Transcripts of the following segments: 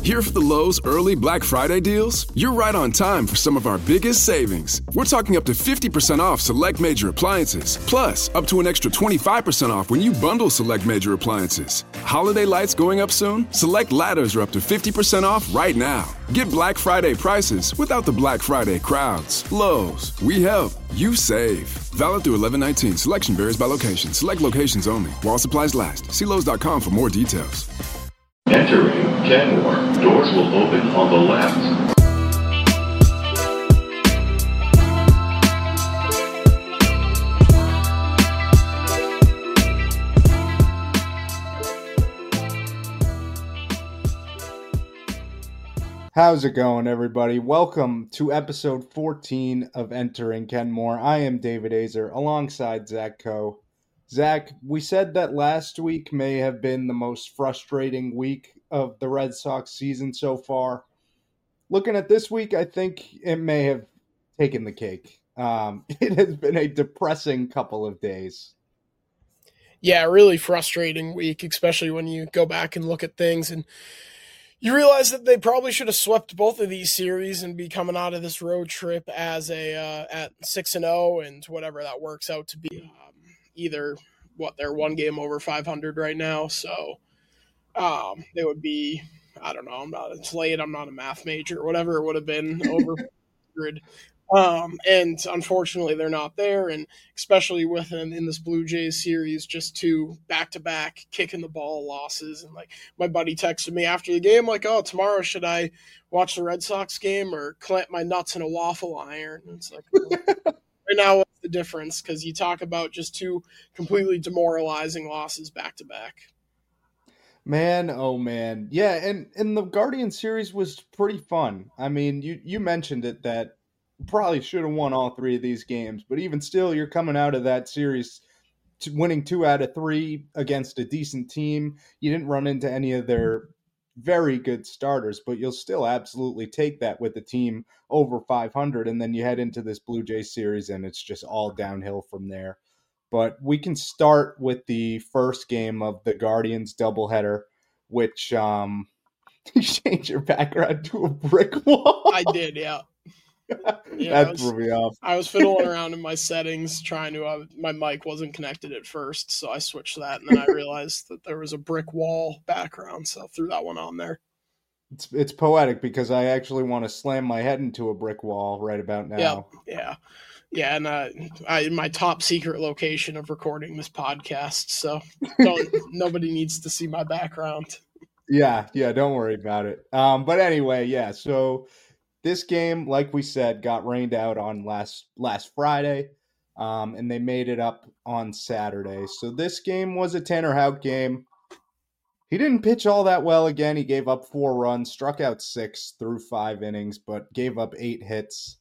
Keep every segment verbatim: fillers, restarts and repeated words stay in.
Here for the Lowe's early Black Friday deals? You're right on time for some of our biggest savings. We're talking up to fifty percent off select major appliances, plus up to an extra twenty-five percent off when you bundle select major appliances. Holiday lights going up soon? Select ladders are up to fifty percent off right now. Get Black Friday prices without the Black Friday crowds. Lowe's, we help, you save. Valid through eleven nineteen. Selection varies by location. Select locations only. While supplies last. See Lowe's dot com for more details. Entering Kenmore. Doors will open on the left. How's it going, everybody? Welcome to episode fourteen of Entering Kenmore. I am David Azer alongside Zach Coe. Zach, we said that last week may have been the most frustrating week of the Red Sox season so far. Looking at this week, I think it may have taken the cake. Um, it has been a depressing couple of days. Yeah, really frustrating week, especially when you go back and look at things and you realize that they probably should have swept both of these series and be coming out of this road trip as a uh, at six and zero and whatever that works out to be. Um, either what they're one game over five hundred right now, so um, they would be. I don't know. I'm not. It's late. I'm not a math major. Whatever it would have been over one hundred. Um, and unfortunately, they're not there, and especially with in, in this Blue Jays series, just two back-to-back kicking the ball losses. And like my buddy texted me after the game, like, "Oh, tomorrow should I watch the Red Sox game or clamp my nuts in a waffle iron?" And it's like, well, right now, what's the difference? Because you talk about just two completely demoralizing losses back-to-back. Man, oh man, yeah, and and the Guardian series was pretty fun. I mean, you you mentioned it that. Probably should have won all three of these games, but even still, you're coming out of that series winning two out of three against a decent team. You didn't run into any of their very good starters, but you'll still absolutely take that with the team over five hundred, and then you head into this Blue Jays series, and it's just all downhill from there. But we can start with the first game of the Guardians doubleheader, which um, you changed your background to a brick wall. I did, yeah. Yeah, that threw me off. I was fiddling around in my settings trying to, uh, my mic wasn't connected at first, so I switched that, and then I realized that there was a brick wall background, so I threw that one on there. It's it's poetic because I actually want to slam my head into a brick wall right about now. Yeah, yeah, yeah, and uh, I my top secret location of recording this podcast, so don't nobody needs to see my background. Yeah, yeah, don't worry about it. Um, but anyway, yeah, so. This game, like we said, got rained out on last last Friday, um, and they made it up on Saturday. So this game was a Tanner Houck game. He didn't pitch all that well again. He gave up four runs, struck out six through five innings, but gave up eight hits.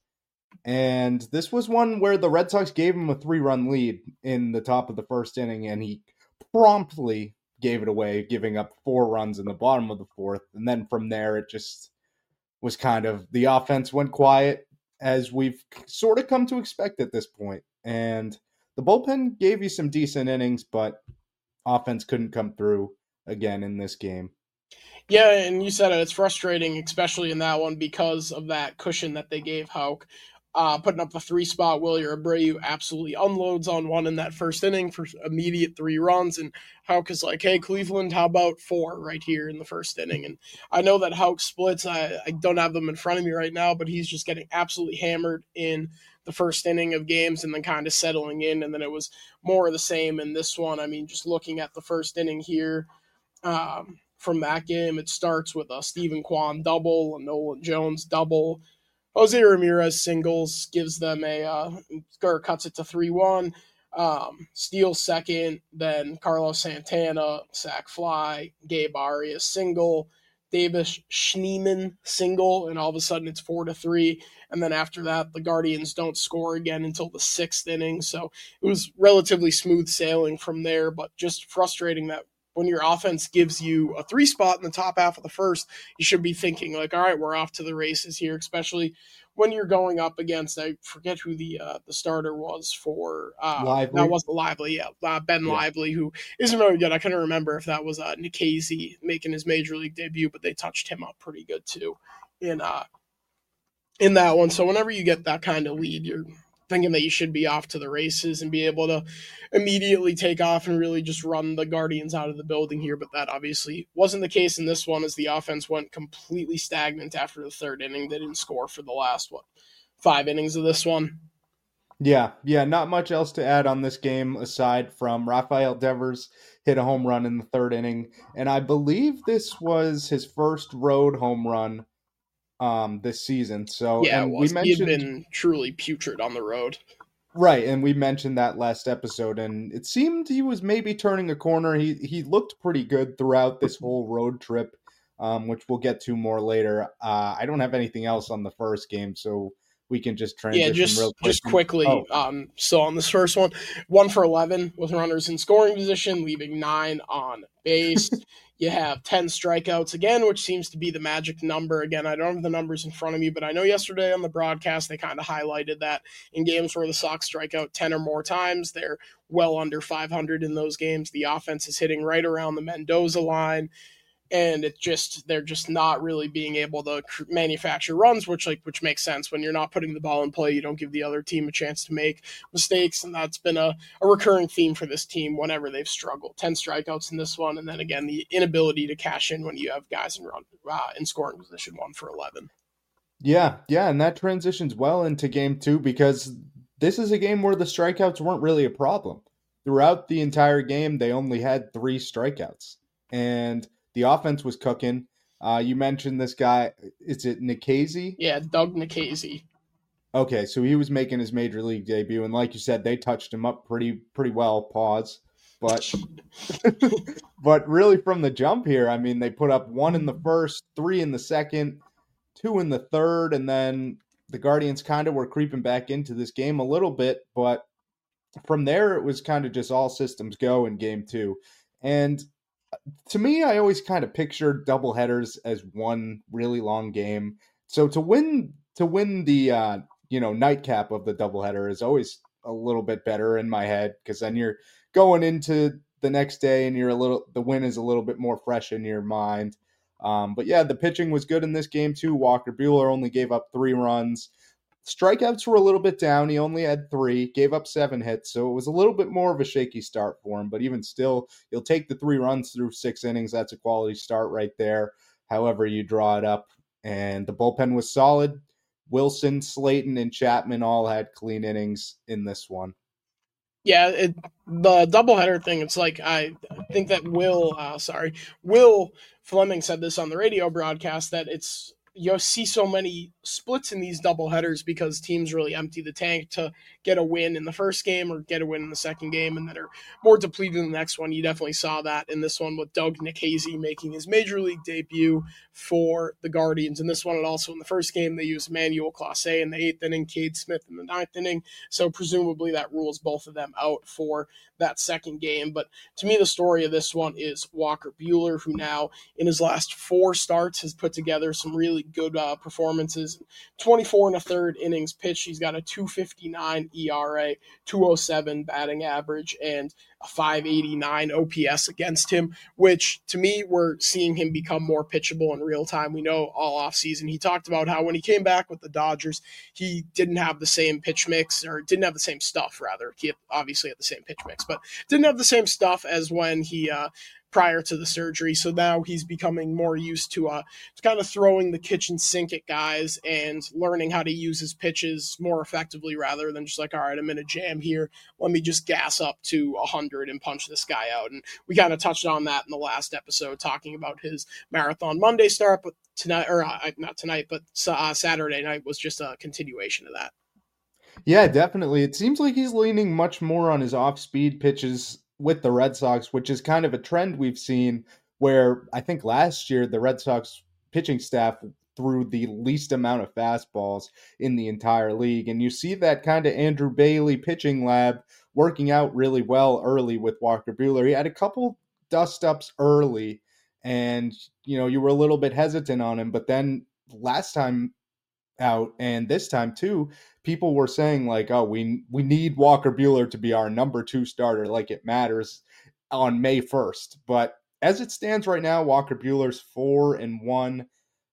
And this was one where the Red Sox gave him a three-run lead in the top of the first inning, and he promptly gave it away, giving up four runs in the bottom of the fourth. And then from there, it just... was kind of the offense went quiet as we've sort of come to expect at this point. And the bullpen gave you some decent innings, but offense couldn't come through again in this game. Yeah, and you said it, it's frustrating, especially in that one because of that cushion that they gave Houck. Uh, putting up the three spot, Wilyer Abreu absolutely unloads on one in that first inning for immediate three runs. And Houck is like, hey, Cleveland, how about four right here in the first inning? And I know that Houck splits. I, I don't have them in front of me right now, but he's just getting absolutely hammered in the first inning of games and then kind of settling in. And then it was more of the same in this one. I mean, just looking at the first inning here um, from that game, it starts with a Stephen Kwan double, a Nolan Jones double, Jose Ramirez singles, gives them a uh, or cuts it to three one. Um, steals second, then Carlos Santana sac fly, Gabe Arias single, Davis Schneemann single, and all of a sudden it's four to three. And then after that, the Guardians don't score again until the sixth inning. So it was relatively smooth sailing from there, but just frustrating that when your offense gives you a three spot in the top half of the first, you should be thinking like, all right, we're off to the races here, especially when you're going up against, I forget who the uh, the starter was for, uh, Lively. that wasn't Lively, yeah, uh, Ben Yeah. Lively, who isn't very good. I couldn't remember if that was uh, Nikhazy making his major league debut, but they touched him up pretty good too in uh in that one. So whenever you get that kind of lead, you're thinking that you should be off to the races and be able to immediately take off and really just run the Guardians out of the building here. But that obviously wasn't the case in this one, as the offense went completely stagnant after the third inning. They didn't score for the last, what, five innings of this one. Yeah, yeah, not much else to add on this game aside from Rafael Devers hit a home run in the third inning, and I believe this was his first road home run um, this season. So, Yeah, it and we was. He had mentioned been truly putrid on the road. right, and we mentioned that last episode, and it seemed he was maybe turning a corner. He he looked pretty good throughout this whole road trip, um, which we'll get to more later. Uh, I don't have anything else on the first game, so we can just transition Yeah, just real quick. just quickly. Oh. Um, so on this first one, one for eleven with runners in scoring position, leaving nine on base. You have ten strikeouts again, which seems to be the magic number. Again, I don't have the numbers in front of me, but I know yesterday on the broadcast they kind of highlighted that in games where the Sox strike out ten or more times, they're well under five hundred in those games. The offense is hitting right around the Mendoza line. And it just they're just not really being able to manufacture runs, which like which makes sense. When you're not putting the ball in play, you don't give the other team a chance to make mistakes, and that's been a, a recurring theme for this team whenever they've struggled. Ten strikeouts in this one, and then again the inability to cash in when you have guys in run uh, in scoring position. One for eleven. Yeah, yeah, and that transitions well into game two because this is a game where the strikeouts weren't really a problem. Throughout the entire game, they only had three strikeouts, and the offense was cooking. Uh, you mentioned this guy. Is it Nikhazy? Yeah, Doug Nikhazy. Okay, so he was making his major league debut, and like you said, they touched him up pretty pretty well. Pause, but but really from the jump here, I mean, they put up one in the first, three in the second, two in the third, and then the Guardians kind of were creeping back into this game a little bit, but from there it was kind of just all systems go in game two, and to me, I always kind of pictured doubleheaders as one really long game. So to win to win the uh, you know nightcap of the doubleheader is always a little bit better in my head because then you're going into the next day and you're a little the win is a little bit more fresh in your mind. Um, but yeah, the pitching was good in this game too. Walker Buehler only gave up three runs. Strikeouts were a little bit down. He only had three, gave up seven hits, so it was a little bit more of a shaky start for him. But even still, you'll take the three runs through six innings. That's a quality start right there, however you draw it up. And the bullpen was solid. Wilson, Slayton, and Chapman all had clean innings in this one. Yeah, it, the doubleheader thing, it's like, I think that Will, uh, sorry, Will Fleming said this on the radio broadcast, that it's, you see so many splits in these doubleheaders because teams really empty the tank to get a win in the first game or get a win in the second game and that are more depleted in the next one. You definitely saw that in this one with Doug Nikhazy making his major league debut for the Guardians. In this one, and also in the first game, they used Emmanuel Clase in the eighth inning, Cade Smith in the ninth inning. So presumably that rules both of them out for that second game. But to me, the story of this one is Walker Buehler, who now in his last four starts has put together some really good uh, performances. twenty-four and a third innings pitched. He's got a two fifty-nine E R A, two oh seven batting average, and a five eighty-nine O P S against him, which to me, we're seeing him become more pitchable in real time. We know all offseason. He talked about how when he came back with the Dodgers, he didn't have the same pitch mix, or didn't have the same stuff, rather. He obviously had the same pitch mix, but didn't have the same stuff as when he uh, prior to the surgery. So now he's becoming more used to uh, kind of throwing the kitchen sink at guys and learning how to use his pitches more effectively rather than just like, all right, I'm in a jam here. Let me just gas up to one hundred and punch this guy out. And we kind of touched on that in the last episode, talking about his Marathon Monday start, but tonight, or uh, not tonight, but uh, Saturday night was just a continuation of that. Yeah, definitely. It seems like he's leaning much more on his off-speed pitches with the Red Sox, which is kind of a trend we've seen where I think last year the Red Sox pitching staff threw the least amount of fastballs in the entire league. And you see that kind of Andrew Bailey pitching lab working out really well early with Walker Buehler. He had a couple dust-ups early, and, you know, you were a little bit hesitant on him. But then last time out, and this time too, people were saying like, "Oh, we we need Walker Buehler to be our number two starter, like it matters on May first." But as it stands right now, Walker Buehler's four and one,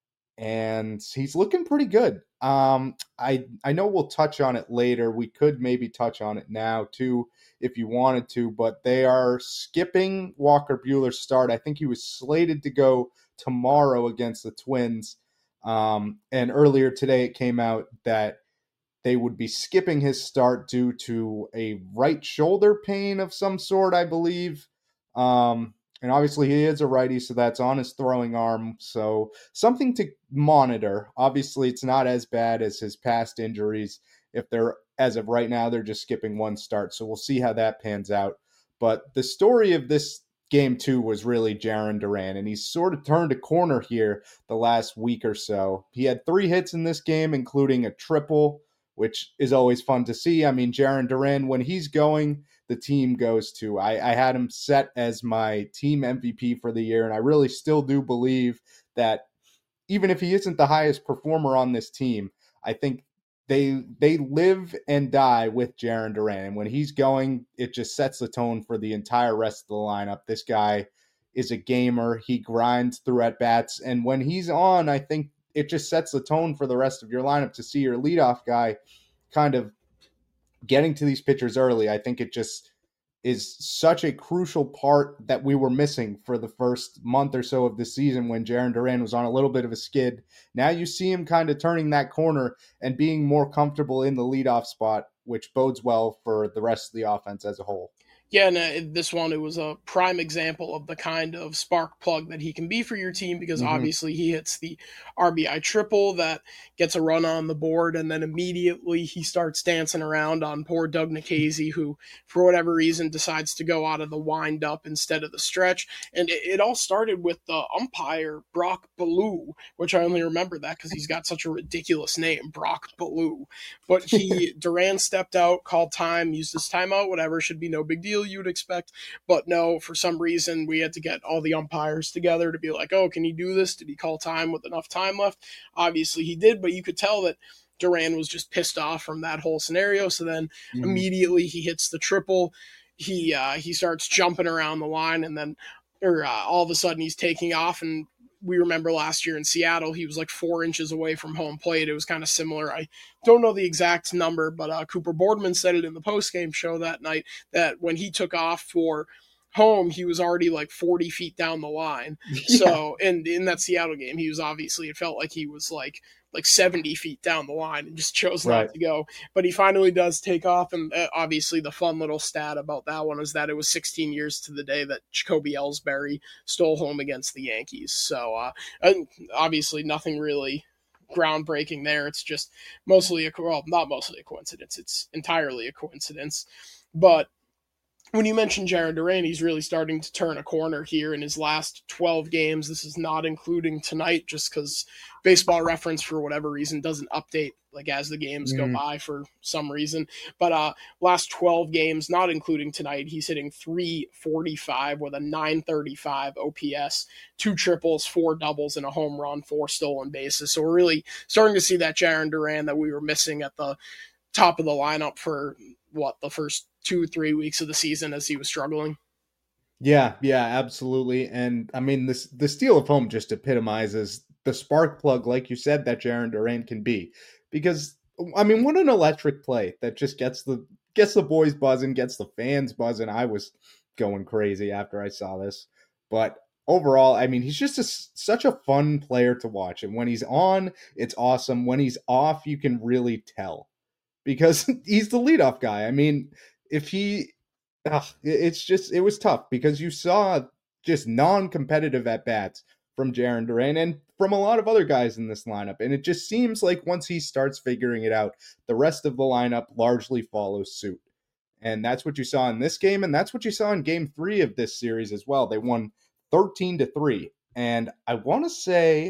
and he's looking pretty good. Um, I I know we'll touch on it later. We could maybe touch on it now too if you wanted to, but they are skipping Walker Buehler's start. I think he was slated to go tomorrow against the Twins. Um, and earlier today it came out that they would be skipping his start due to a right shoulder pain of some sort, I believe. Um, and obviously he is a righty, so that's on his throwing arm. So something to monitor. Obviously it's not as bad as his past injuries. If they're, as of right now, they're just skipping one start. So we'll see how that pans out. But the story of this game two was really Jarren Duran, and he's sort of turned a corner here the last week or so. He had three hits in this game, including a triple, which is always fun to see. I mean, Jarren Duran, when he's going, the team goes to. I, I had him set as my team M V P for the year, and I really still do believe that even if he isn't the highest performer on this team, I think they they live and die with Jarren Duran. And when he's going, it just sets the tone for the entire rest of the lineup. This guy is a gamer. He grinds through at-bats. And when he's on, I think it just sets the tone for the rest of your lineup to see your leadoff guy kind of getting to these pitchers early. I think it just is such a crucial part that we were missing for the first month or so of the season when Jarren Duran was on a little bit of a skid. Now you see him kind of turning that corner and being more comfortable in the leadoff spot, which bodes well for the rest of the offense as a whole. Yeah, and uh, this one, it was a prime example of the kind of spark plug that he can be for your team because mm-hmm. obviously he hits the R B I triple that gets a run on the board, and then immediately he starts dancing around on poor Doug Nikhazy, who, for whatever reason, decides to go out of the wind-up instead of the stretch. And it, it all started with the umpire, Brock Ballou, which I only remember that because he's got such a ridiculous name, Brock Ballou. But he, Duran stepped out, called time, used his timeout, whatever, should be no big deal, you would expect. But no, for some reason, we had to get all the umpires together to be like, oh, can he do this? Did he call time with enough time left? Obviously he did, but you could tell that Duran was just pissed off from that whole scenario. So then mm. immediately he hits the triple. He uh, he starts jumping around the line, and then or uh, all of a sudden he's taking off. And we remember last year in Seattle, he was like four inches away from home plate. It was kind of similar. I don't know the exact number, but uh, Cooper Boardman said it in the postgame show that night that when he took off for home, he was already like forty feet down the line. Yeah. So, and in that Seattle game, he was obviously, it felt like he was like like seventy feet down the line and just chose right. not to go. But he finally does take off, and uh, obviously the fun little stat about that one is that it was sixteen years to the day that Jacoby Ellsbury stole home against the Yankees. So uh, obviously nothing really groundbreaking there. It's just mostly a, well, not mostly a coincidence. It's entirely a coincidence. But when you mention Jarren Duran, he's really starting to turn a corner here in his last twelve games. This is not including tonight, just because Baseball Reference, for whatever reason, doesn't update like as the games mm. go by for some reason. But uh, last twelve games, not including tonight, he's hitting three forty-five with a nine thirty-five O P S, two triples, four doubles, and a home run, four stolen bases. So we're really starting to see that Jarren Duran that we were missing at the top of the lineup for what, the first two, three weeks of the season as he was struggling. Yeah, yeah, absolutely. And I mean, this the steal of home just epitomizes the spark plug, like you said, that Jarren Duran can be. Because, I mean, what an electric play that just gets the gets the boys buzzing, gets the fans buzzing. I was going crazy after I saw this. But overall, I mean, he's just a, such a fun player to watch. And when he's on, it's awesome. When he's off, you can really tell. Because he's the leadoff guy. I mean, if he, ugh, it's just, it was tough because you saw just non-competitive at-bats from Jarren Duran and from a lot of other guys in this lineup. And it just seems like once he starts figuring it out, the rest of the lineup largely follows suit. And that's what you saw in this game. And that's what you saw in game three of this series as well. They won thirteen to three. And I want to say,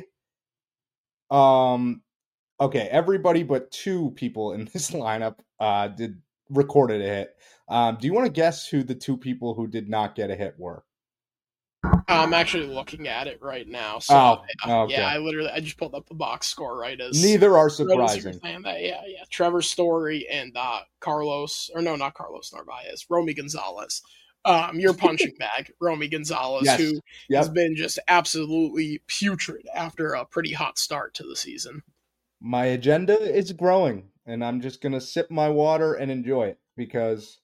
um, okay, everybody but two people in this lineup uh, did recorded a hit. Um, do you want to guess who the two people who did not get a hit were? I'm actually looking at it right now. So Oh, yeah, okay. yeah, I literally I just pulled up the box score right as Neither are right as you were surprising. saying that. Yeah, yeah. Trevor Story and uh, Carlos, or no, not Carlos Narvaez, Romy Gonzalez. Um, your punching bag, Romy Gonzalez, Yes. who Yep. has been just absolutely putrid after a pretty hot start to the season. My agenda is growing, and I'm just gonna sip my water and enjoy it because,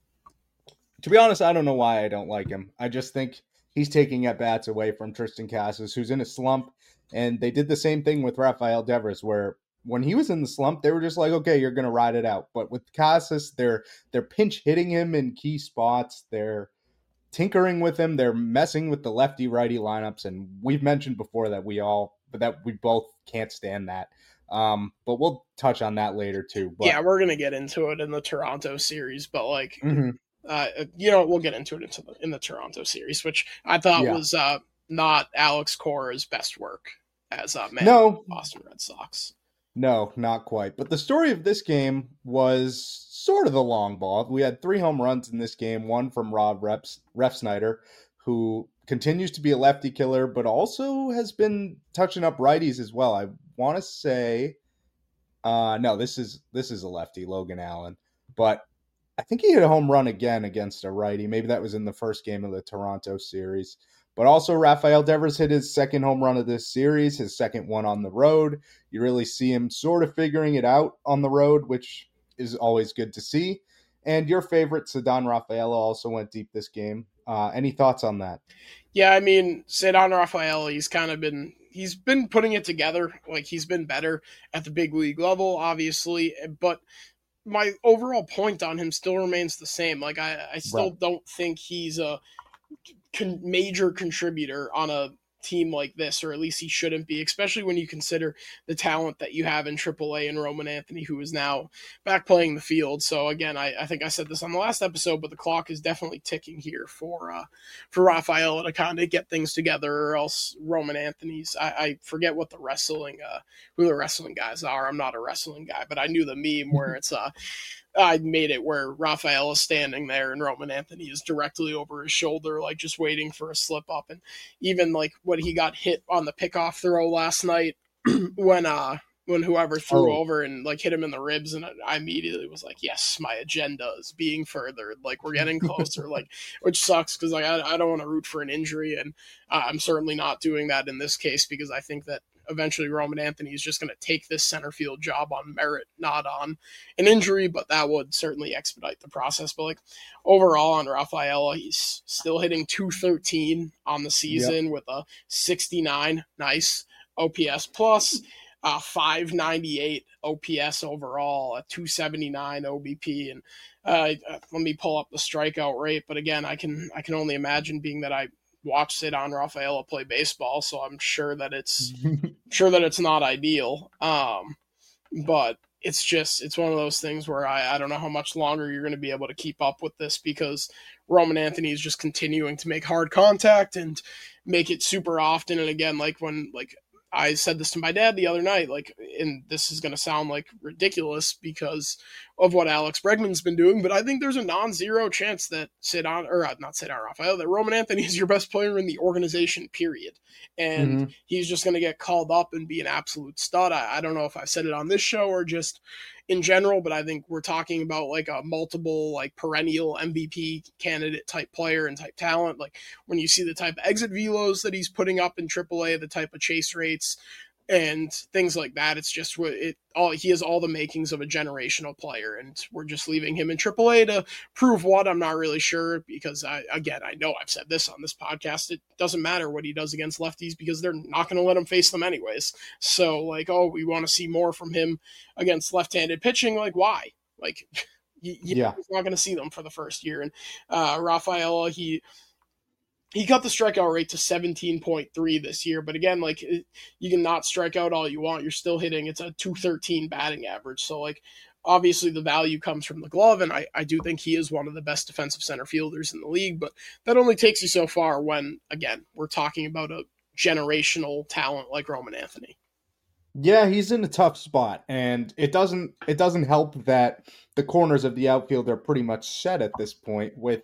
to be honest, I don't know why I don't like him. I just think he's taking at bats away from Tristan Casas, who's in a slump, and they did the same thing with Rafael Devers, where when he was in the slump, they were just like, okay, you're gonna ride it out. But with Casas, they're they're pinch hitting him in key spots. They're tinkering with him. They're messing with the lefty righty lineups, and we've mentioned before that we all, but that we both can't stand that. Um, but we'll touch on that later too. But, yeah, we're gonna get into it in the Toronto series, but like, mm-hmm. uh, you know, we'll get into it into the, in the Toronto series, which I thought Yeah. was uh, not Alex Cora's best work as uh, man no Boston Red Sox. No, not quite. But the story of this game was sort of the long ball. We had three home runs in this game, one from Rob Reps, Refsnyder, who continues to be a lefty killer, but also has been touching up righties as well. I want to say, uh, no, this is this is a lefty, Logan Allen. But I think he hit a home run again against a righty. Maybe that was in the first game of the Toronto series. But also, Rafael Devers hit his second home run of this series, his second one on the road. You really see him sort of figuring it out on the road, which is always good to see. And your favorite, Ceddanne Rafaela, also went deep this game. Uh, any thoughts on that? Yeah, I mean, Ceddanne Rafaela, he's kind of been he's been putting it together. Like, he's been better at the big league level, obviously, but my overall point on him still remains the same. Like, I, I still Right. don't think he's a con- major contributor on a team like this, or at least he shouldn't be, especially when you consider the talent that you have in triple A and Roman Anthony, who is now back playing the field. So again, I, I think I said this on the last episode, but the clock is definitely ticking here for uh, for Rafael to kind of get things together, or else Roman Anthony's, I, I forget what the wrestling, uh, who the wrestling guys are. I'm not a wrestling guy, but I knew the meme where it's uh, I made it where Rafael is standing there and Roman Anthony is directly over his shoulder, like just waiting for a slip up. And even like when he got hit on the pickoff throw last night, when uh when whoever threw Oh. over and like hit him in the ribs, and I immediately was like, yes, my agenda is being furthered. Like, we're getting closer. Like, which sucks because like I, I don't want to root for an injury, and uh, I'm certainly not doing that in this case, because I think that eventually Roman Anthony is just going to take this center field job on merit, not on an injury, but that would certainly expedite the process. But like, overall on Rafaela, he's still hitting two thirteen on the season, yep, with a sixty-nine nice O P S plus, uh, five ninety-eight O P S overall, a two seventy-nine O B P, and uh, let me pull up the strikeout rate. But again, I can I can only imagine, being that I watch Ceddanne Rafaela play baseball, so I'm sure that it's sure that it's not ideal. Um, but it's just it's one of those things where I, I don't know how much longer you're going to be able to keep up with this, because Roman Anthony is just continuing to make hard contact and make it super often. And again, like when like I said this to my dad the other night, like, and this is going to sound like ridiculous because of what Alex Bregman's been doing, but I think there's a non-zero chance that Ceddanne, or uh, not Ceddanne Rafael, that Roman Anthony is your best player in the organization, period. And mm-hmm. he's just going to get called up and be an absolute stud. I, I don't know if I said it on this show or just in general, but I think we're talking about like a multiple, like perennial M V P candidate type player and type talent. Like, when you see the type of exit velos that he's putting up in triple A, the type of chase rates and things like that, it's just what it all he has all the makings of a generational player, and we're just leaving him in triple A to prove what. I'm not really sure, because I again I know I've said this on this podcast, it doesn't matter what he does against lefties because they're not going to let him face them anyways. So like, oh, we want to see more from him against left-handed pitching. Like, why? Like, you, yeah, he's not going to see them for the first year. And uh, Rafaela, he. He cut the strikeout rate to seventeen point three this year, but again, like, you can not strike out all you want. You're still hitting, it's a two thirteen batting average. So, like, obviously the value comes from the glove, and I, I do think he is one of the best defensive center fielders in the league, but that only takes you so far when, again, we're talking about a generational talent like Roman Anthony. Yeah, he's in a tough spot, and it doesn't it doesn't help that the corners of the outfield are pretty much set at this point, with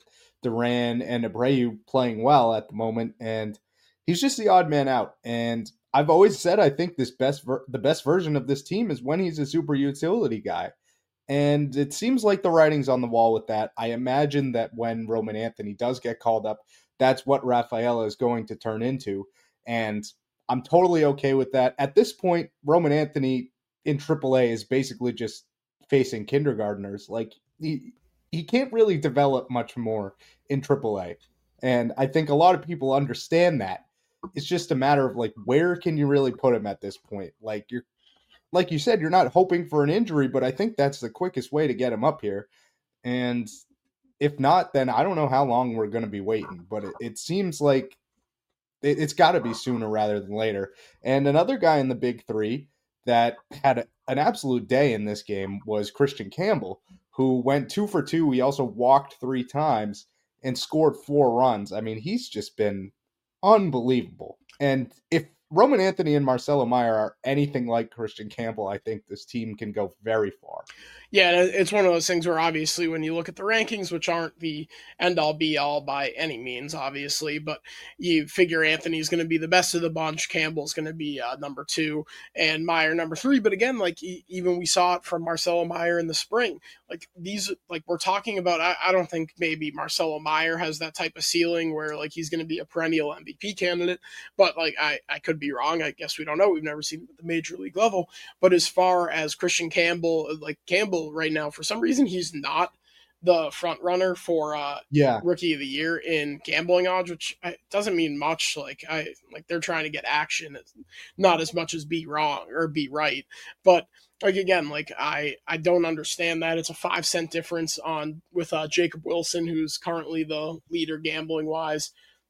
Duran and Abreu playing well at the moment, and he's just the odd man out. And I've always said I think this best ver- the best version of this team is when he's a super utility guy. And it seems like the writing's on the wall with that. I imagine that when Roman Anthony does get called up, that's what Rafaela is going to turn into. And I'm totally okay with that. At this point, Roman Anthony in triple A is basically just facing kindergartners. Like, he, he can't really develop much more in triple A. And I think a lot of people understand that. It's just a matter of, like, where can you really put him at this point? Like, you're like you said, you're not hoping for an injury, but I think that's the quickest way to get him up here. And if not, then I don't know how long we're going to be waiting, but it, it seems like it, it's got to be sooner rather than later. And another guy in the big three that had a, an absolute day in this game was Christian Campbell, who went two for two. He also walked three times and scored four runs. I mean, he's just been unbelievable. And if Roman Anthony and Marcelo Meyer are anything like Christian Campbell, I think this team can go very far. Yeah, it's one of those things where obviously when you look at the rankings, which aren't the end-all be-all by any means, obviously, but you figure Anthony's going to be the best of the bunch, Campbell's going to be uh, number two, and Meyer number three. But again, like even we saw it from Marcelo Meyer in the spring. Like these, like we're talking about, I, I don't think maybe Marcelo Meyer has that type of ceiling where like he's going to be a perennial M V P candidate, but like I, I could be wrong. I guess we don't know. We've never seen him at the major league level. But as far as Christian Campbell, like Campbell right now, for some reason, he's not the front runner for uh, yeah. rookie of the year in gambling odds, which doesn't mean much. Like I like they're trying to get action, not as much as be wrong or be right. But like again, like I I don't understand that. It's a five cent difference on with uh, Jacob Wilson, who's currently the leader gambling wise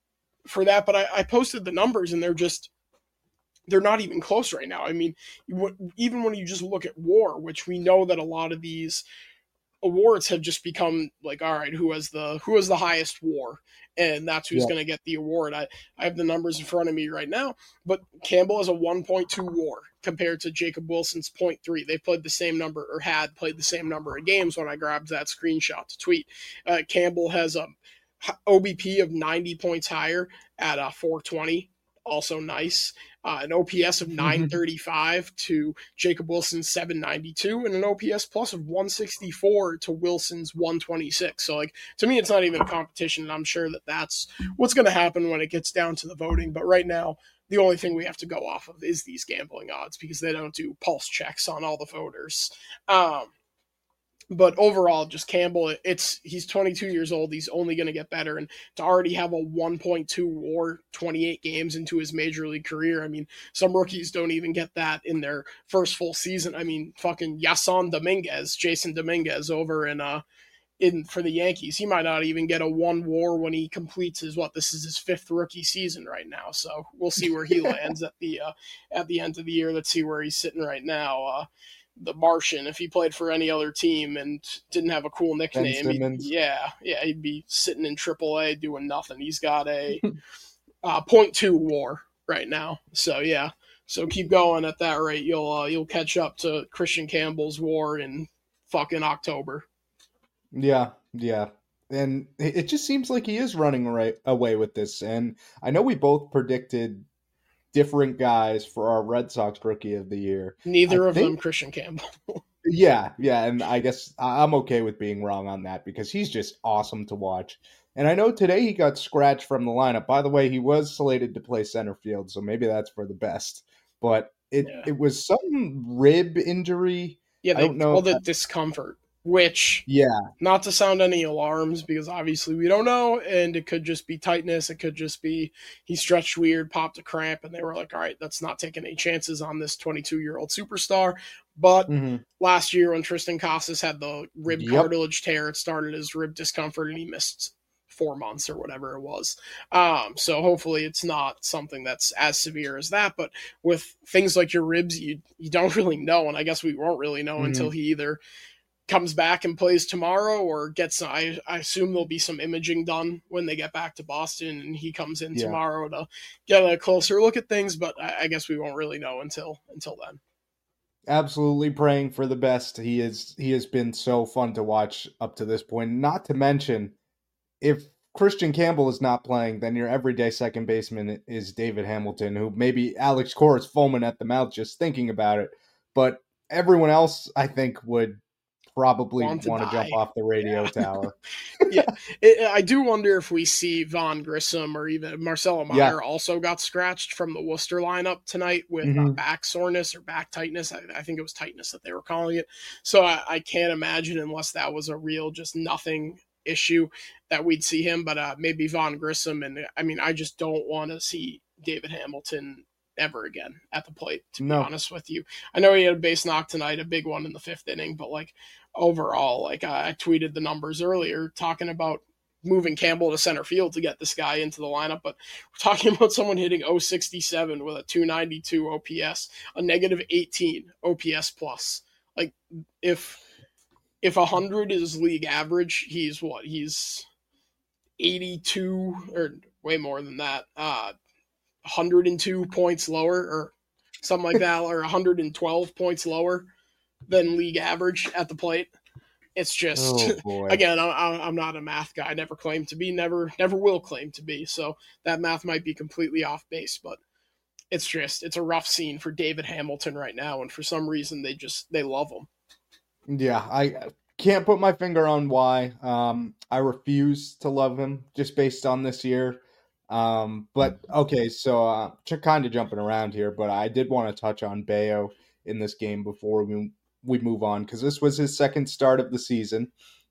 for that. But I, I posted the numbers, and they're just. They're not even close right now. I mean, even when you just look at WAR, which we know that a lot of these awards have just become like, all right, who has the who has the highest WAR, and that's who's yeah. going to get the award. I, I have the numbers in front of me right now, but Campbell has a one point two WAR compared to Jacob Wilson's zero point three. They played the same number or had played the same number of games when I grabbed that screenshot to tweet. Uh, Campbell has a O B P of ninety points higher at uh, four twenty. Also nice. Uh, an O P S of nine thirty-five to Jacob Wilson's seven ninety-two, and an O P S plus of one sixty-four to Wilson's one twenty-six. So, like, to me, it's not even a competition, and I'm sure that that's what's going to happen when it gets down to the voting. But right now, the only thing we have to go off of is these gambling odds because they don't do pulse checks on all the voters. Um, But overall, just Campbell, it's he's twenty-two years old. He's only going to get better. And to already have a one point two WAR twenty-eight games into his major league career, I mean, some rookies don't even get that in their first full season. I mean, fucking Yason Dominguez, Jason Dominguez over in uh in for the Yankees, he might not even get a one WAR when he completes his what this is his fifth rookie season right now. So we'll see where he lands at the uh, at the end of the year. Let's see where he's sitting right now. Uh, the Martian, if he played for any other team and didn't have a cool nickname, he'd, yeah, yeah, he'd be sitting in triple A doing nothing. He's got a uh, point two WAR right now, so yeah, so keep going at that rate. You'll uh, you'll catch up to Christian Campbell's WAR in fucking October. Yeah, yeah, and it just seems like he is running right away with this. And I know we both predicted different guys for our Red Sox Rookie of the Year. Neither I of think, them Christian Campbell. yeah, yeah, and I guess I'm okay with being wrong on that because he's just awesome to watch. And I know today he got scratched from the lineup. By the way, he was slated to play center field, so maybe that's for the best. But it, yeah. it was some rib injury. Yeah, they I don't know all the that... discomfort. Which, yeah, not to sound any alarms, because obviously we don't know, and it could just be tightness, it could just be he stretched weird, popped a cramp, and they were like, all right, let's not take any chances on this twenty-two-year-old superstar. But mm-hmm. last year when Tristan Casas had the rib yep. cartilage tear, it started as rib discomfort, and he missed four months or whatever it was. Um, so hopefully it's not something that's as severe as that, but with things like your ribs, you, you don't really know, and I guess we won't really know mm-hmm. until he either comes back and plays tomorrow or gets, I, I assume there'll be some imaging done when they get back to Boston and he comes in yeah. tomorrow to get a closer look at things, but I, I guess we won't really know until, until then. Absolutely praying for the best. He is, he has been so fun to watch up to this point. Not to mention, if Christian Campbell is not playing, then your everyday second baseman is David Hamilton, who maybe Alex Cora is foaming at the mouth just thinking about it. But everyone else, I think, would probably want to, want to jump off the radio yeah. tower. yeah, it, I do wonder if we see Vaughn Grissom or even Marcelo Meyer Yeah. also got scratched from the Worcester lineup tonight with Mhm. uh, back soreness or back tightness. I, I think it was tightness that they were calling it. So I, I can't imagine, unless that was a real just nothing issue, that we'd see him. But uh, maybe Vaughn Grissom. And I mean, I just don't want to see David Hamilton ever again at the plate, to No. be honest with you. I know he had a base knock tonight, a big one in the fifth inning, but like overall, like I, I tweeted the numbers earlier talking about moving Campbell to center field to get this guy into the lineup, but we're talking about someone hitting oh sixty-seven with a two ninety-two O P S, a negative eighteen O P S plus. Like if if one hundred is league average, he's what? He's eighty-two or way more than that. Uh, one hundred two points lower or something like that, or one hundred twelve points lower than league average at the plate. It's just, Oh, boy. again, I, I'm not a math guy. I never claimed to be, never, never will claim to be. So that math might be completely off base, but it's just, it's a rough scene for David Hamilton right now. And for some reason, they just, they love him. Yeah, I can't put my finger on why. Um, I refuse to love him just based on this year. Um, but okay, so uh, kind of jumping around here, but I did want to touch on Bayo in this game before we we move on, because this was his second start of the season,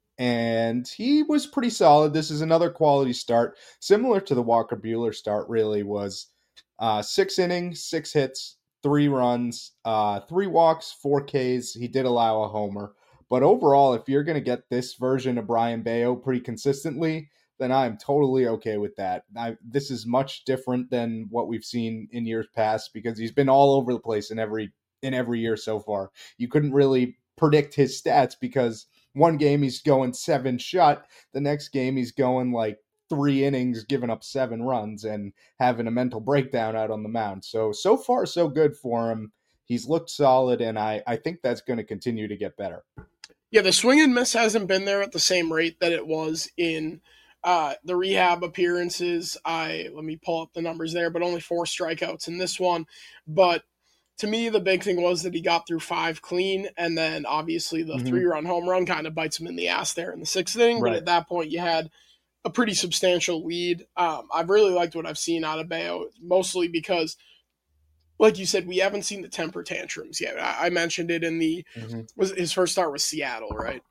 and he was pretty solid. This is another quality start, similar to the Walker Buehler start. Really was uh, six innings, six hits, three runs, uh, three walks, four Ks. He did allow a homer, but overall, if you're going to get this version of Brayan Bello pretty consistently, then I'm totally okay with that. I, this is much different than what we've seen in years past, because he's been all over the place in every in every year so far. You couldn't really predict his stats, because one game he's going seven shut, the next game he's going like three innings, giving up seven runs and having a mental breakdown out on the mound. So, so far so good for him. He's looked solid, and I, I think that's going to continue to get better. Yeah, the swing and miss hasn't been there at the same rate that it was in uh, the rehab appearances. I let me pull up the numbers there, but only four strikeouts in this one. But to me, the big thing was that he got through five clean, and then obviously the mm-hmm. three-run home run kind of bites him in the ass there in the sixth inning. Right. But at that point, you had a pretty substantial lead. Um, I've really liked what I've seen out of Bayo, mostly because, like you said, we haven't seen the temper tantrums yet. I, I mentioned it in the mm-hmm. was his first start was Seattle, right?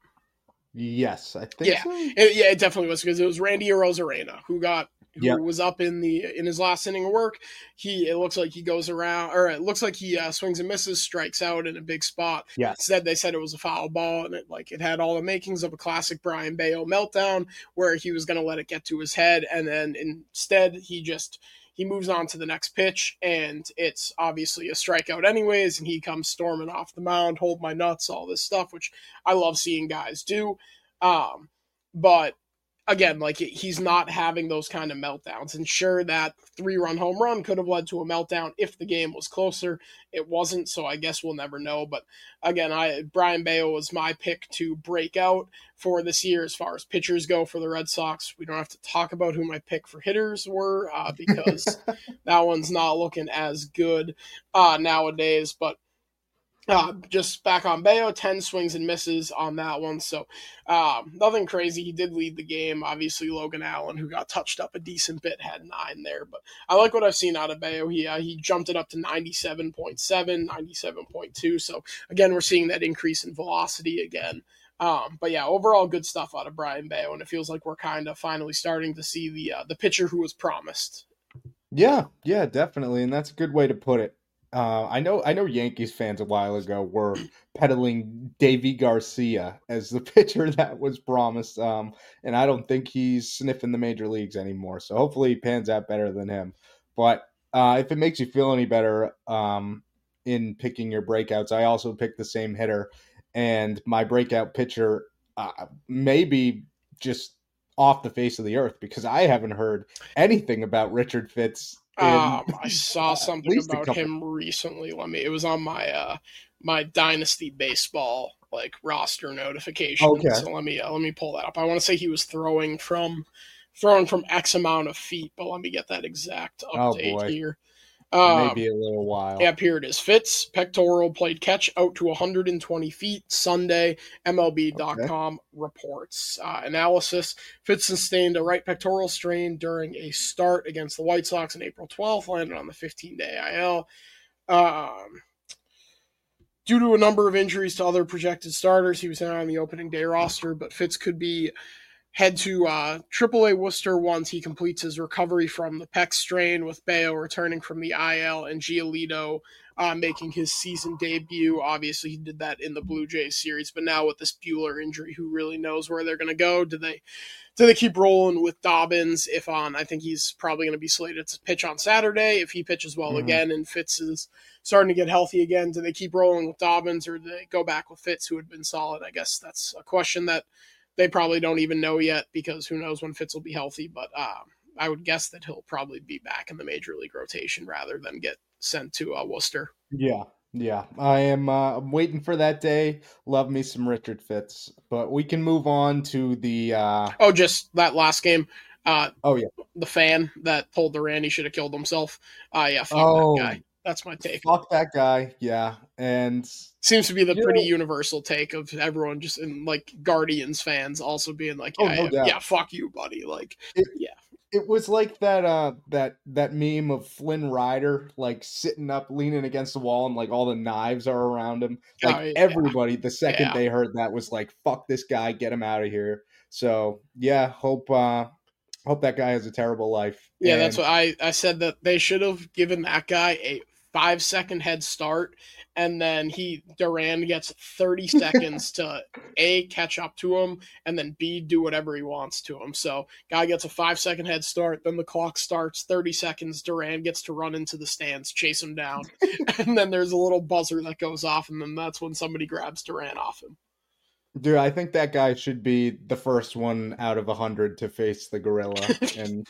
Yes, I think yeah. so. It, yeah, it definitely was, because it was Randy Arozarena who got who yep. was up in the in his last inning of work. He it looks like he goes around, or it looks like he uh, swings and misses, strikes out in a big spot. Yes. Instead, they said it was a foul ball, and it like it had all the makings of a classic Brayan Bello meltdown, where he was going to let it get to his head, and then instead he just he moves on to the next pitch, and it's obviously a strikeout anyways, and he comes storming off the mound, hold my nuts, all this stuff, which I love seeing guys do. Um, but again, like he's not having those kind of meltdowns. And sure, that three-run home run could have led to a meltdown if the game was closer. It wasn't, so I guess we'll never know. But again, I Brayan Bello was my pick to break out for this year as far as pitchers go for the Red Sox. We don't have to talk about who my pick for hitters were uh, because that one's not looking as good uh, nowadays. But Uh, just back on Bello, ten swings and misses on that one. So um, nothing crazy. He did lead the game. Obviously, Logan Allen, who got touched up a decent bit, had nine there. But I like what I've seen out of Bello. He, uh, he jumped it up to ninety-seven point seven, ninety-seven point two. So again, we're seeing that increase in velocity again. Um, but yeah, overall good stuff out of Brayan Bello. And it feels like we're kind of finally starting to see the uh, the pitcher who was promised. Yeah, yeah, definitely. And that's a good way to put it. Uh, I know I know Yankees fans a while ago were peddling Davy Garcia as the pitcher that was promised, um, and I don't think he's sniffing the major leagues anymore. So hopefully he pans out better than him. But uh, if it makes you feel any better um, in picking your breakouts, I also picked the same hitter, and my breakout pitcher uh, may be just off the face of the earth, because I haven't heard anything about Richard Fitts. In, um, I saw something about couple... him recently. Let me. It was on my uh, my Dynasty Baseball like roster notification. Okay. So let me uh, let me pull that up. I want to say he was throwing from throwing from X amount of feet, but let me get that exact Oh update boy, here. um, Um, maybe a little while. Yep, here it is. Fitz, pectoral played catch out to one hundred twenty feet Sunday. M L B dot com okay. reports. Uh, analysis. Fitz sustained a right pectoral strain during a start against the White Sox on April twelfth, landed on the fifteen-day I L. Um, due to a number of injuries to other projected starters, he was not on the opening day roster, but Fitz could be head to uh, triple A Worcester once he completes his recovery from the pec strain, with Bayo returning from the I L and Giolito uh, making his season debut. Obviously, he did that in the Blue Jays series, but now with this Buehler injury, who really knows where they're going to go? Do they do they keep rolling with Dobbins? If on, I think he's probably going to be slated to pitch on Saturday. If he pitches well mm-hmm. again and Fitz is starting to get healthy again, do they keep rolling with Dobbins, or do they go back with Fitz, who had been solid? I guess that's a question that they probably don't even know yet, because who knows when Fitz will be healthy. But uh, I would guess that he'll probably be back in the major league rotation rather than get sent to uh, Worcester. Yeah, yeah. I am uh, I'm waiting for that day. Love me some Richard Fitz. But we can move on to the... Uh... Oh, just that last game. Uh, oh, yeah. The fan that told Duran he should have killed himself. Uh, yeah, fuck oh, that guy. That's my take. Fuck that guy, yeah. And seems to be the pretty know, universal take of everyone, just in like Guardians fans also being like, yeah, oh, no yeah, yeah, fuck you, buddy. Like, it, yeah. It was like that uh that that meme of Flynn Rider like sitting up, leaning against the wall, and like all the knives are around him. Like oh, yeah. everybody, the second yeah. they heard that was like, fuck this guy, get him out of here. So yeah, hope uh hope that guy has a terrible life. Yeah, and that's what I, I said, that they should have given that guy a five second head start, and then he Duran gets thirty seconds to A, catch up to him, and then B, do whatever he wants to him. So guy gets a five second head start, then the clock starts, thirty seconds, Duran gets to run into the stands, chase him down, and then there's a little buzzer that goes off, and then that's when somebody grabs Duran off him. Dude, I think that guy should be the first one out of a hundred to face the gorilla, and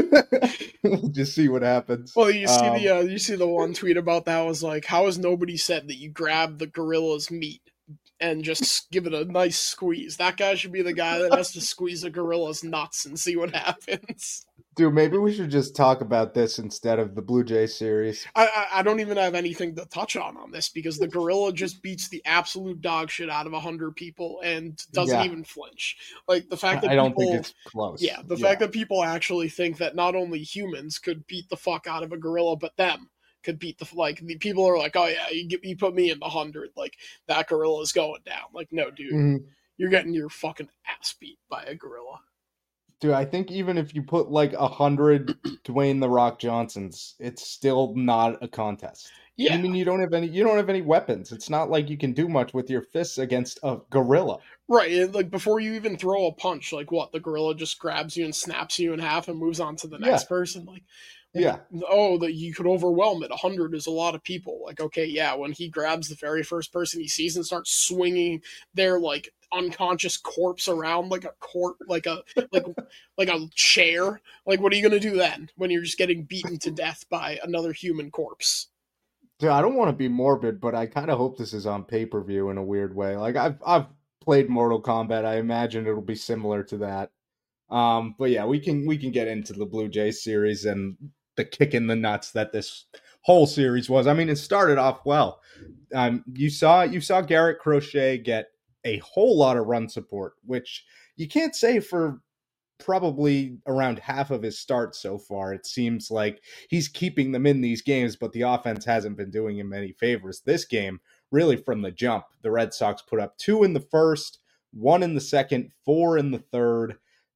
just see what happens. Well, you see um, the uh, you see the one tweet about that was like, how has nobody said that you grab the gorilla's meat and just give it a nice squeeze? That guy should be the guy that has to squeeze a gorilla's nuts and see what happens. Dude, maybe we should just talk about this instead of the Blue Jays series. I, I I don't even have anything to touch on on this, because the gorilla just beats the absolute dog shit out of a hundred people and doesn't yeah. even flinch. Like the fact that I don't people, think it's close. Yeah, the yeah. fact that people actually think that not only humans could beat the fuck out of a gorilla, but them could beat the like. The people are like, oh yeah, you get you put me in the hundred, like that gorilla is going down. Like, no, dude, mm-hmm. you're getting your fucking ass beat by a gorilla. Dude, I think even if you put like a hundred Dwayne The Rock Johnsons, it's still not a contest. Yeah, I mean, you don't have any. You don't have any weapons. It's not like you can do much with your fists against a gorilla. Right, like before you even throw a punch, like what, the gorilla just grabs you and snaps you in half and moves on to the next yeah. person. Like, yeah. Oh, that you could overwhelm it. A hundred is a lot of people. Like, okay, yeah, when he grabs the very first person he sees and starts swinging their like unconscious corpse around like a corp, like a like like a chair. Like, what are you gonna do then when you're just getting beaten to death by another human corpse? Dude, I don't want to be morbid, but I kind of hope this is on pay per view in a weird way. Like I've I've played Mortal Kombat. I imagine it'll be similar to that. Um, but yeah, we can we can get into the Blue Jays series and the kick in the nuts that this whole series was. I mean, it started off well. Um, you saw you saw Garrett Crochet get a whole lot of run support, which you can't say for probably around half of his starts so far. It seems like he's keeping them in these games, but the offense hasn't been doing him any favors. This game, really from the jump, the Red Sox put up two in the first, one in the second, four in the third,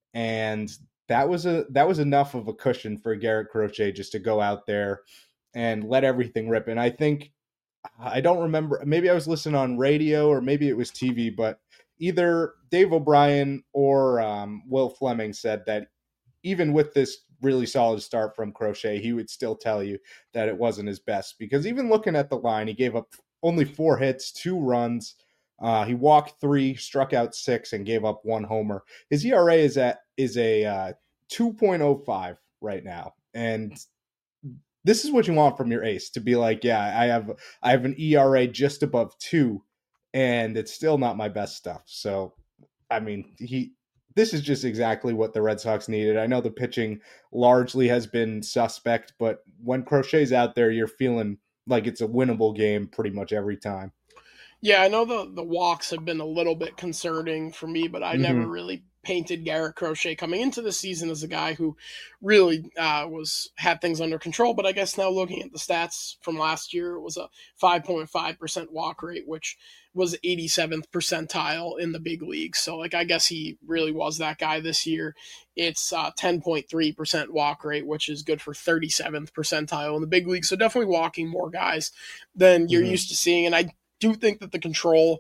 and that was a that was enough of a cushion for Garrett Crochet just to go out there and let everything rip. And I think, I don't remember, maybe I was listening on radio or maybe it was T V, but either Dave O'Brien or um, Will Fleming said that even with this really solid start from Crochet, he would still tell you that it wasn't his best, because even looking at the line, he gave up only four hits, two runs. Uh, he walked three, struck out six, and gave up one homer. His E R A is at is a uh, two point oh five right now, and this is what you want from your ace, to be like, yeah, I have I have an E R A just above two, and it's still not my best stuff. So, I mean, he this is just exactly what the Red Sox needed. I know the pitching largely has been suspect, but when Crochet's out there, you're feeling like it's a winnable game pretty much every time. Yeah, I know the, the walks have been a little bit concerning for me, but I Mm-hmm. never really painted Garrett Crochet coming into the season as a guy who really uh, was had things under control. But I guess now looking at the stats from last year, it was a five point five percent walk rate, which was eighty-seventh percentile in the big leagues. So, like, I guess he really was that guy this year. It's uh, ten point three percent walk rate, which is good for thirty-seventh percentile in the big leagues. So definitely walking more guys than you're Mhm. used to seeing. And I do think that the control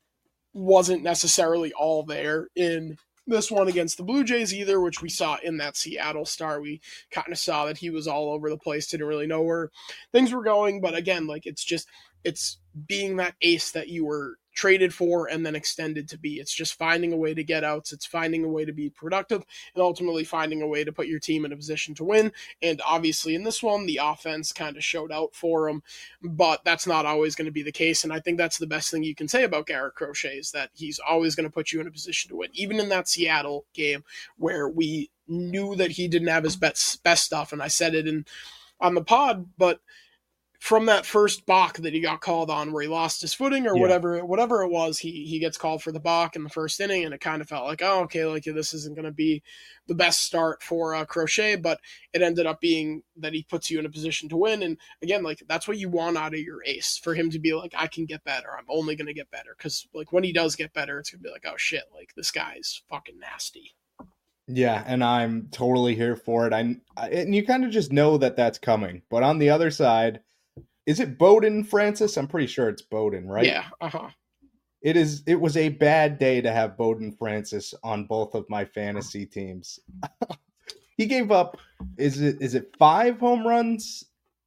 wasn't necessarily all there in this one against the Blue Jays either, which we saw in that Seattle start. We kind of saw that he was all over the place, didn't really know where things were going. But again, like, it's just, it's being that ace that you were traded for and then extended to be. It's just finding a way to get outs. It's finding a way to be productive and ultimately finding a way to put your team in a position to win. And obviously in this one, the offense kind of showed out for him, but that's not always going to be the case. And I think that's the best thing you can say about Garrett Crochet is that he's always going to put you in a position to win. Even in that Seattle game where we knew that he didn't have his best, best stuff. And I said it in on the pod, but from that first balk that he got called on where he lost his footing or Yeah. whatever whatever it was, he he gets called for the balk in the first inning, and it kind of felt like, oh, okay, like this isn't going to be the best start for uh, Crochet, but it ended up being that he puts you in a position to win. And again, like, that's what you want out of your ace, for him to be like, I can get better. I'm only going to get better. Because like when he does get better, it's going to be like, oh shit, like this guy's fucking nasty. Yeah, and I'm totally here for it. I, I and you kind of just know that that's coming. But on the other side, is it Bowden, Francis? I'm pretty sure it's Bowden, right? Yeah, uh-huh. It is. It was a bad day to have Bowden Francis on both of my fantasy teams. He gave up. Is it? Is it five home runs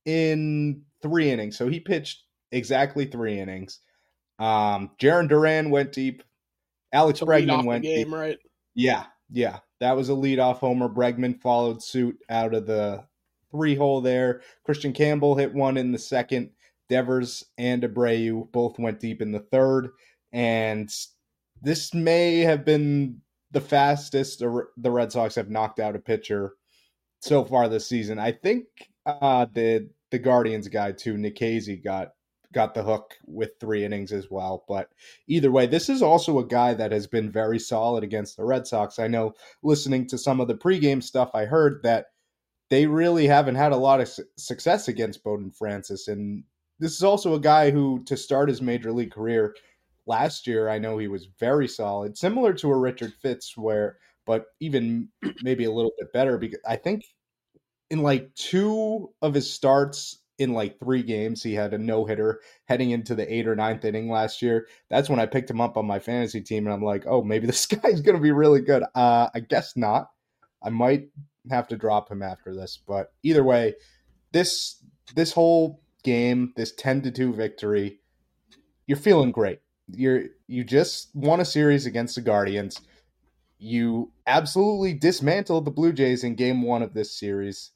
in three innings? So he pitched exactly three innings. Um, Jaron Duran went deep. Alex To lead Bregman off the went game, deep. right? Yeah, yeah, that was a leadoff homer. Bregman followed suit out of the three hole there. Christian Campbell hit one in the second. Devers and Abreu both went deep in the third. And this may have been the fastest the Red Sox have knocked out a pitcher so far this season. I think uh, the the Guardians guy too, Nikhazy, got got the hook with three innings as well. But either way, this is also a guy that has been very solid against the Red Sox. I know, listening to some of the pregame stuff, I heard that they really haven't had a lot of su- success against Bowden Francis. And this is also a guy who, to start his major league career last year, I know he was very solid, similar to a Richard Fitz, where, but even maybe a little bit better, because I think in like two of his starts in like three games, he had a no-hitter heading into the eighth or ninth inning last year. That's when I picked him up on my fantasy team, and I'm like, oh, maybe this guy's going to be really good. Uh, I guess not. I might have to drop him after this, but either way, this this whole game, this ten to two victory, you're feeling great. You're you just won a series against the Guardians. You absolutely dismantled the Blue Jays in game one of this series.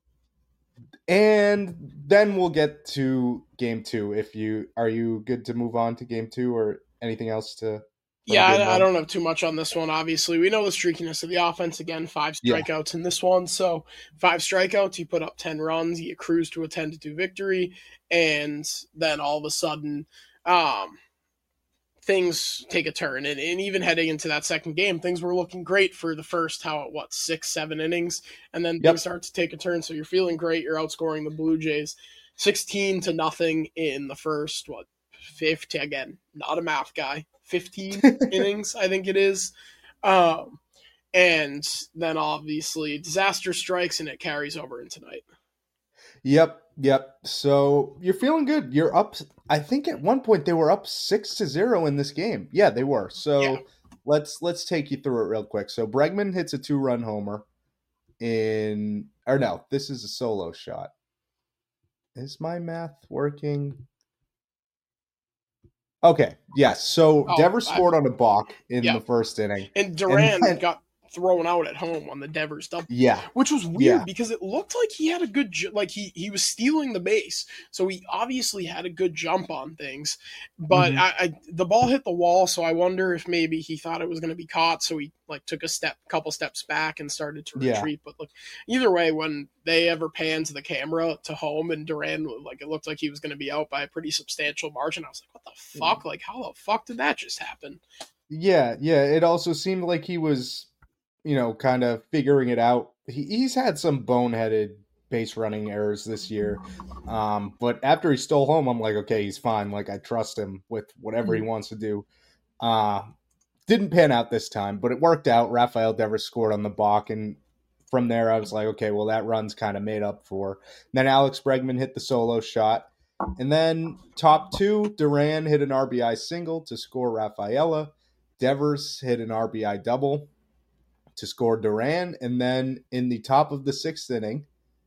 And then we'll get to game two. If you are you good to move on to game two, or anything else to? Yeah, I, I don't have too much on this one. Obviously, we know the streakiness of the offense. Again, five Yeah. strikeouts in this one. So five strikeouts, you put up ten runs, you cruise to a ten to two victory, and then all of a sudden, um, things take a turn. And, and even heading into that second game, things were looking great for the first, how, what, six, seven innings. And then Yep. things start to take a turn. So you're feeling great. You're outscoring the Blue Jays sixteen to nothing in the first, what, fifty, again, not a math guy, fifteen innings, I think it is. Um, and then obviously disaster strikes and it carries over into tonight. Yep, yep. So you're feeling good. You're up. I think at one point they were up six to zero in this game. Yeah, they were. So Yeah. let's let's take you through it real quick. So Bregman hits a two-run homer in, or no, this is a solo shot. Is my math working? Okay, yes. So Oh, Devers I- scored on a balk in Yeah. the first inning. And Duran And then- got thrown out at home on the Devers double. Yeah. Which was weird Yeah. because it looked like he had a good, ju- like he, he was stealing the base. So he obviously had a good jump on things, but Mhm. I, I, the ball hit the wall. So I wonder if maybe he thought it was going to be caught. So he like took a step, couple steps back and started to Yeah. retreat. But look, either way, when they ever panned the camera to home and Duran, like it looked like he was going to be out by a pretty substantial margin. I was like, what the fuck? Like, how the fuck did that just happen? Yeah, yeah. It also seemed like he was, you know, kind of figuring it out. He, he's had some boneheaded base running errors this year. Um, but after he stole home, I'm like, okay, he's fine. Like, I trust him with whatever he wants to do. Uh, didn't pan out this time, but it worked out. Rafael Devers scored on the balk, and from there, I was like, okay, well, that run's kind of made up for. And then Alex Bregman hit the solo shot. And then top two, Duran hit an R B I single to score Rafaela. Devers hit an R B I double to score Duran. And then in the top of the sixth inning,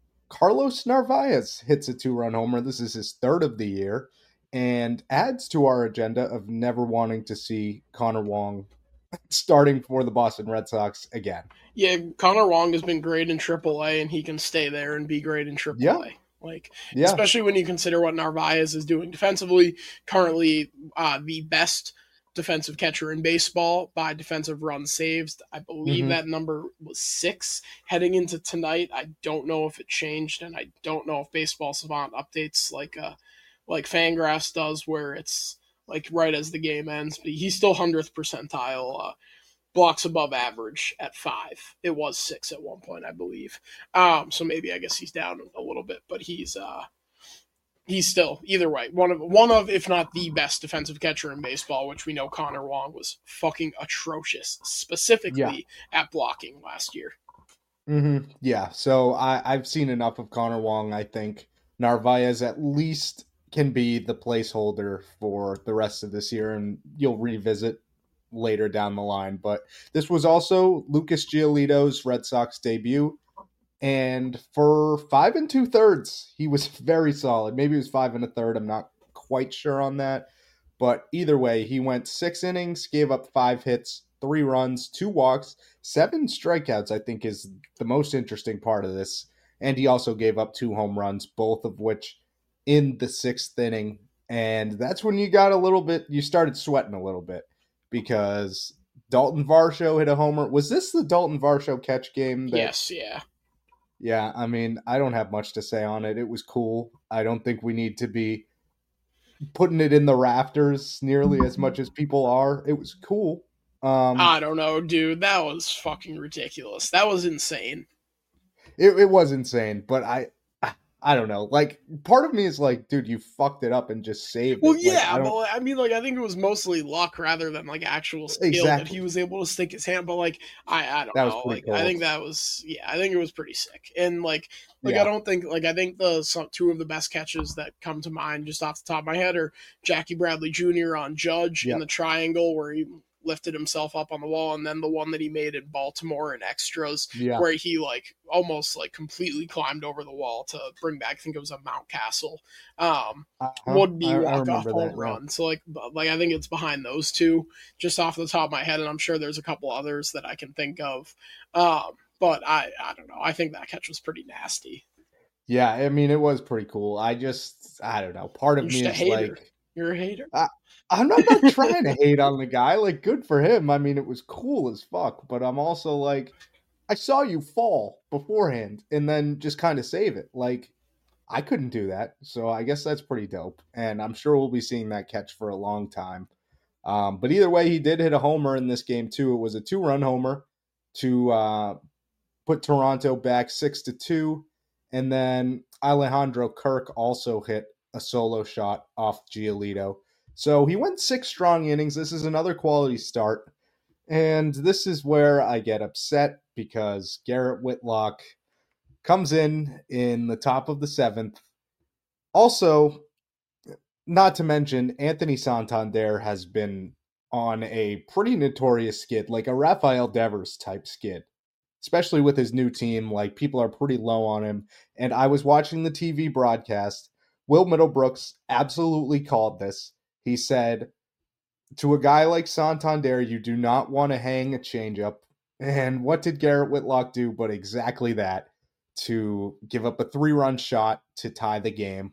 Carlos Narvaez hits a two-run homer. This is his third of the year and adds to our agenda of never wanting to see Connor Wong starting for the Boston Red Sox again. Yeah, Connor Wong has been great in triple A, and he can stay there and be great in triple A. Yeah. Like, Yeah. especially when you consider what Narvaez is doing defensively. Currently, uh, the best defensive catcher in baseball by defensive runs saved. I believe Mhm. that number was six heading into tonight. I don't know if it changed, and I don't know if Baseball Savant updates like uh, like Fangraphs does, where it's like right as the game ends. But he's still hundredth percentile. Uh, blocks above average at five. It was six at one point, I believe. Um, so maybe I guess he's down a little bit, but he's uh, he's still either way one of one of if not the best defensive catcher in baseball, which we know Connor Wong was fucking atrocious, specifically Yeah. at blocking last year. Mm-hmm. Yeah, so I, I've seen enough of Connor Wong. I think Narvaez at least can be the placeholder for the rest of this year, and you'll revisit later down the line. But this was also Lucas Giolito's Red Sox debut, and for five and two thirds, he was very solid. Maybe it was five and a third. I'm not quite sure on that. But either way, he went six innings, gave up five hits, three runs, two walks, seven strikeouts, I think is the most interesting part of this. And he also gave up two home runs, both of which in the sixth inning. And that's when you got a little bit, you started sweating a little bit because Dalton Varsho hit a homer. Was this the Dalton Varsho catch game? That, Yes, yeah. Yeah, I mean, I don't have much to say on it. It was cool. I don't think we need to be putting it in the rafters nearly as much as people are. It was cool. Um, I don't know, dude. That was fucking ridiculous. That was insane. it, it was insane, but I, I, I don't know. Like, part of me is like, dude, you fucked it up and just saved Well, it. Like, yeah, I don't- but I mean, like, I think it was mostly luck rather than like actual skill that Exactly. he was able to stick his hand. But like, I, I don't That was know. pretty Like, I cool. think that was, yeah, I think it was pretty sick. And like, like Yeah. I don't think, like, I think the some, two of the best catches that come to mind just off the top of my head are Jackie Bradley Junior on Judge Yep. in the triangle where he lifted himself up on the wall, and then the one that he made in Baltimore in extras Yeah. where he like almost like completely climbed over the wall to bring back, I think it was a Mountcastle. Um, Uh-huh. would be I- I walk off remember home that, yeah. run. So like like I think it's behind those two, just off the top of my head, and I'm sure there's a couple others that I can think of. Um, but I I don't know. I think that catch was pretty nasty. Yeah, I mean, it was pretty cool. I just, I don't know. Part of You're me just a is hater. like, You're a hater. I'm not, not trying to hate on the guy. Like, good for him. I mean, it was cool as fuck. But I'm also like, I saw you fall beforehand and then just kind of save it. Like, I couldn't do that. So I guess that's pretty dope. And I'm sure we'll be seeing that catch for a long time. Um, but either way, he did hit a homer in this game, too. It was a two-run homer to uh, put Toronto back six to two. And then Alejandro Kirk also hit a solo shot off Giolito. So he went six strong innings. This is another quality start. And this is where I get upset because Garrett Whitlock comes in in the top of the seventh. Also, not to mention, Anthony Santander has been on a pretty notorious skid, like a Rafael Devers type skid, especially with his new team. Like, people are pretty low on him. And I was watching the T V broadcast. Will Middlebrooks absolutely called this. He said, to a guy like Santander, you do not want to hang a changeup And what did Garrett Whitlock do but exactly that, to give up a three-run shot to tie the game.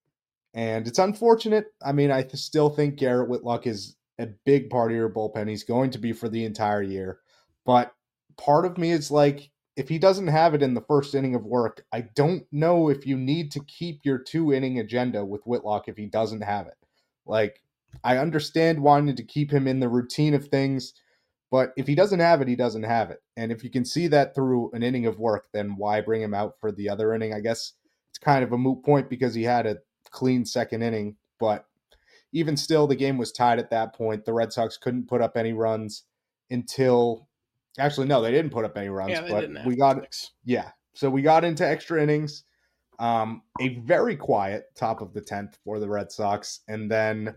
And it's unfortunate. I mean, I th- still think Garrett Whitlock is a big part of your bullpen. He's going to be for the entire year. But part of me is like, if he doesn't have it in the first inning of work, I don't know if you need to keep your two-inning agenda with Whitlock if he doesn't have it. Like, I understand wanting to keep him in the routine of things, but if he doesn't have it, he doesn't have it. And if you can see that through an inning of work, then why bring him out for the other inning? I guess it's kind of a moot point because he had a clean second inning. But even still, the game was tied at that point. The Red Sox couldn't put up any runs until – actually, no, they didn't put up any runs. Yeah, they but didn't have we got six. Yeah. So we got into extra innings. Um, a very quiet top of the tenth for the Red Sox. And then,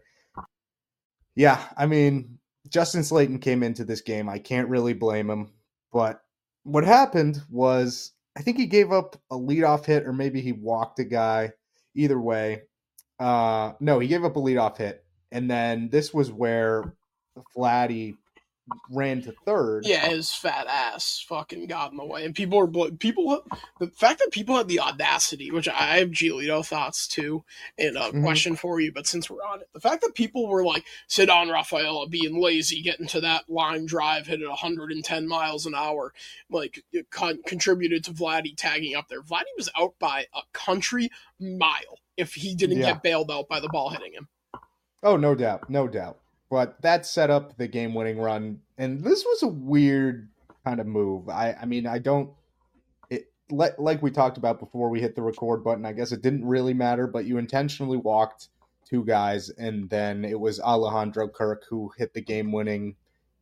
yeah, I mean – Justin Slayton came into this game. I can't really blame him. But what happened was, I think he gave up a leadoff hit, or maybe he walked a guy. Either way. Uh, no, he gave up a leadoff hit. And then this was where Vladdy ran to third. Yeah, his fat ass fucking got in the way. And people were, bl- people, the fact that people had the audacity, which I have Giolito thoughts too, and a Mhm. question for you, but since we're on it, the fact that people were like, sit on Rafaela being lazy, getting to that line drive, hit at one hundred ten miles an hour, like, it con- contributed to Vladdy tagging up there. Vladdy was out by a country mile if he didn't Yeah. get bailed out by the ball hitting him. Oh, no doubt. No doubt. But that set up the game-winning run, and this was a weird kind of move. I, I mean, I don't it, like, like we talked about before we hit the record button. I guess it didn't really matter, but you intentionally walked two guys, and then it was Alejandro Kirk who hit the game-winning.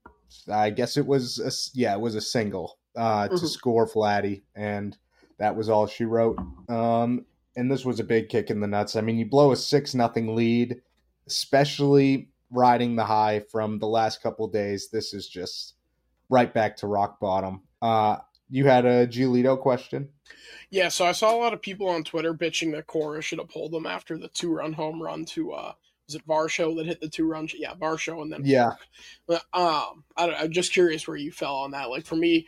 I guess it was a, yeah, it was a single uh, to Mhm. score Vladdy, and that was all she wrote. Um, and this was a big kick in the nuts. I mean, you blow a six nothing lead, especially riding the high from the last couple of days. This is just right back to rock bottom. Uh, you had a Giolito question? Yeah, so I saw a lot of people on Twitter bitching that Cora should have pulled him after the two-run home run to, uh, was it Varsho that hit the two-run? Yeah, Varsho and then Yeah. But, um, I don't, I'm just curious where you fell on that. Like, for me,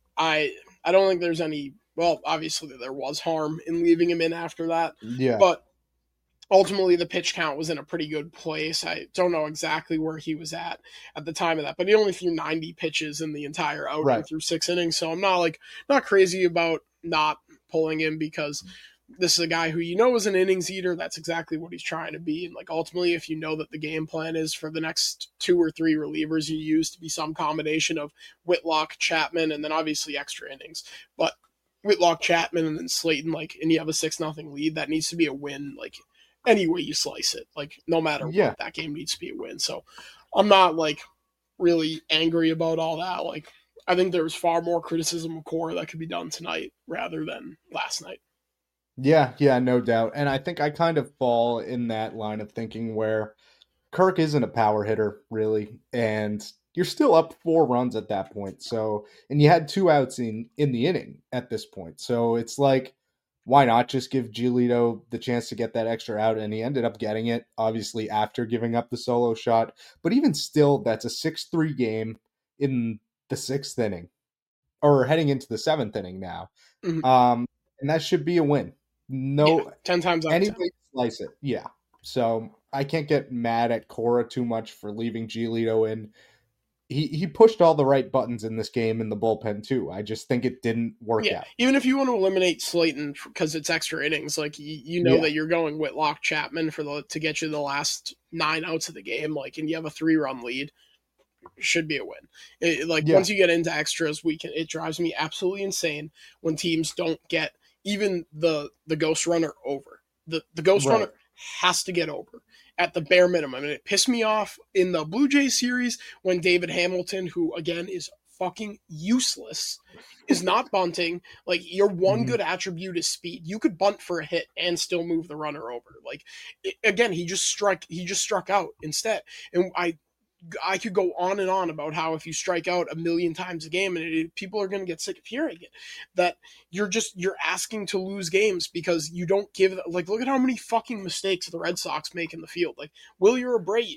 I I don't think there's any, well, obviously there was harm in leaving him in after that, Yeah. but ultimately the pitch count was in a pretty good place. I don't know exactly where he was at at the time of that, but he only threw ninety pitches in the entire outing Right. through six innings. So I'm not like, not crazy about not pulling him, because this is a guy who you know is an innings eater. That's exactly what he's trying to be. And like, ultimately, if you know that the game plan is for the next two or three relievers you use to be some combination of Whitlock, Chapman, and then obviously extra innings, but Whitlock, Chapman, and then Slayton, like, and you have a six nothing lead, that needs to be a win. Like, any way you slice it, like, no matter Yeah. what, that game needs to be a win. So I'm not like really angry about all that. Like, I think there was far more criticism of Cora that could be done tonight rather than last night. Yeah, yeah, no doubt. And I think I kind of fall in that line of thinking where Kirk isn't a power hitter, really, and you're still up four runs at that point. So, and you had two outs in in the inning at this point. So it's like, why not just give Giolito the chance to get that extra out? And he ended up getting it, obviously, after giving up the solo shot. But even still, that's a six three game in the sixth inning, or heading into the seventh inning now. Mhm. Um, and that should be a win. No, Yeah, ten times out of any ten. way to slice it, yeah. So I can't get mad at Cora too much for leaving Giolito in. He he pushed all the right buttons in this game in the bullpen too. I just think it didn't work Yeah, out. even if you want to eliminate Slayton because it's extra innings, like, you, you know Yeah. that you're going Whitlock, Chapman for the to get you the last nine outs of the game, like, and you have a three run lead, should be a win. It, like, Yeah. once you get into extras, we can. It drives me absolutely insane when teams don't get even the the ghost runner over. The the ghost Right. runner has to get over at the bare minimum. And it pissed me off in the Blue Jays series when David Hamilton, who again is fucking useless, is not bunting. Like, your one Mhm. good attribute is speed. You could bunt for a hit and still move the runner over. Like, it, again, he just struck he just struck out instead. And I I could go on and on about how if you strike out a million times a game, and it, people are going to get sick of hearing it, that you're just you're asking to lose games because you don't give, like, look at how many fucking mistakes the Red Sox make in the field. Like, Wilyer Abreu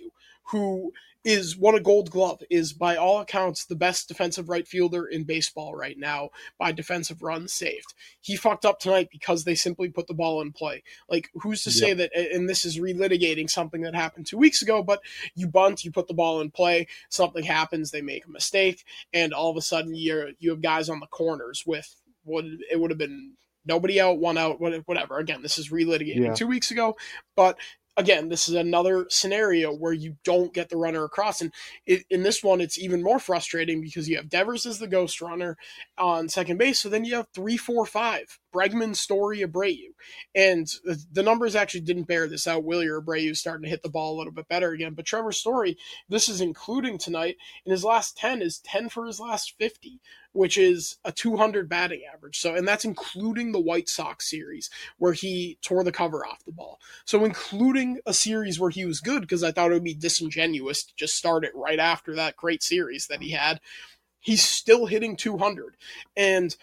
who is won a Gold Glove, is by all accounts the best defensive right fielder in baseball right now by defensive runs saved. He fucked up tonight because they simply put the ball in play. Like, who's to yep. say that, and this is relitigating something that happened two weeks ago, but you bunt, you put the ball in play, something happens, they make a mistake, and all of a sudden you're, you have guys on the corners with what it would have been nobody out, one out, whatever. Again, this is relitigating yeah. two weeks ago, but again, this is another scenario where you don't get the runner across. And it, in this one, it's even more frustrating because you have Devers as the ghost runner on second base. So then you have three, four, five, Bregman, Story, Abreu. And the, the numbers actually didn't bear this out. Wilyer Abreu is starting to hit the ball a little bit better again. But Trevor Story, this is including tonight, in his last ten is ten for his last fifty, which is a two hundred batting average. So, and that's including the White Sox series where he tore the cover off the ball. So including a series where he was good, because I thought it would be disingenuous to just start it right after that great series that he had, he's still hitting two hundred. And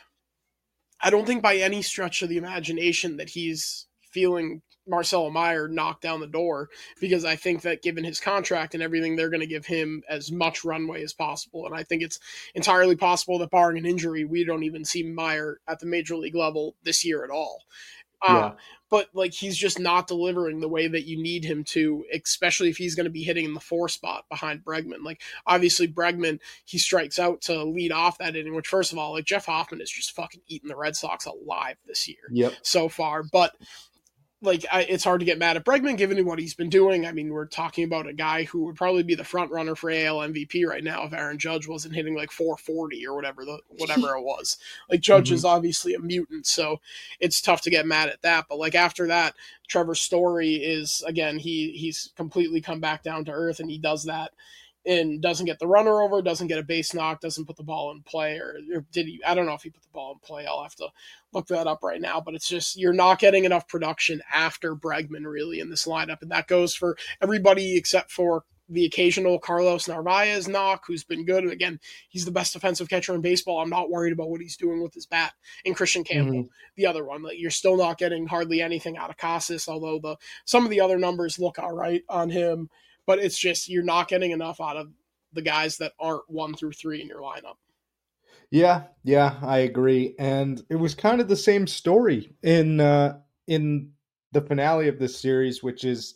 I don't think by any stretch of the imagination that he's feeling Marcelo Meyer knock down the door, because I think that given his contract and everything, they're going to give him as much runway as possible. And I think it's entirely possible that barring an injury, we don't even see Meyer at the major league level this year at all. Uh, yeah. But like, he's just not delivering the way that you need him to, especially if he's going to be hitting in the four spot behind Bregman. Like, obviously Bregman, he strikes out to lead off that inning, which first of all, like, Jeff Hoffman is just fucking eating the Red Sox alive this year yep. so far. But like, I, it's hard to get mad at Bregman given what he's been doing. I mean, we're talking about a guy who would probably be the front runner for A L M V P right now if Aaron Judge wasn't hitting like four forty or whatever the whatever it was. Like, Judge mm-hmm. is obviously a mutant, so it's tough to get mad at that. But like, after that, Trevor Story is, again, he he's completely come back down to earth, and he does that and doesn't get the runner over, doesn't get a base knock, doesn't put the ball in play, or, or did he? I don't know if he put the ball in play. I'll have to look that up right now, but it's just, you're not getting enough production after Bregman really in this lineup. And that goes for everybody except for the occasional Carlos Narvaez knock, who's been good. And again, he's the best defensive catcher in baseball. I'm not worried about what he's doing with his bat. And Christian Campbell, mm-hmm. the other one, like, you're still not getting hardly anything out of Casas, although the, some of the other numbers look all right on him. But it's just, you're not getting enough out of the guys that aren't one through three in your lineup. Yeah, yeah, I agree. And it was kind of the same story in uh, in the finale of this series, which is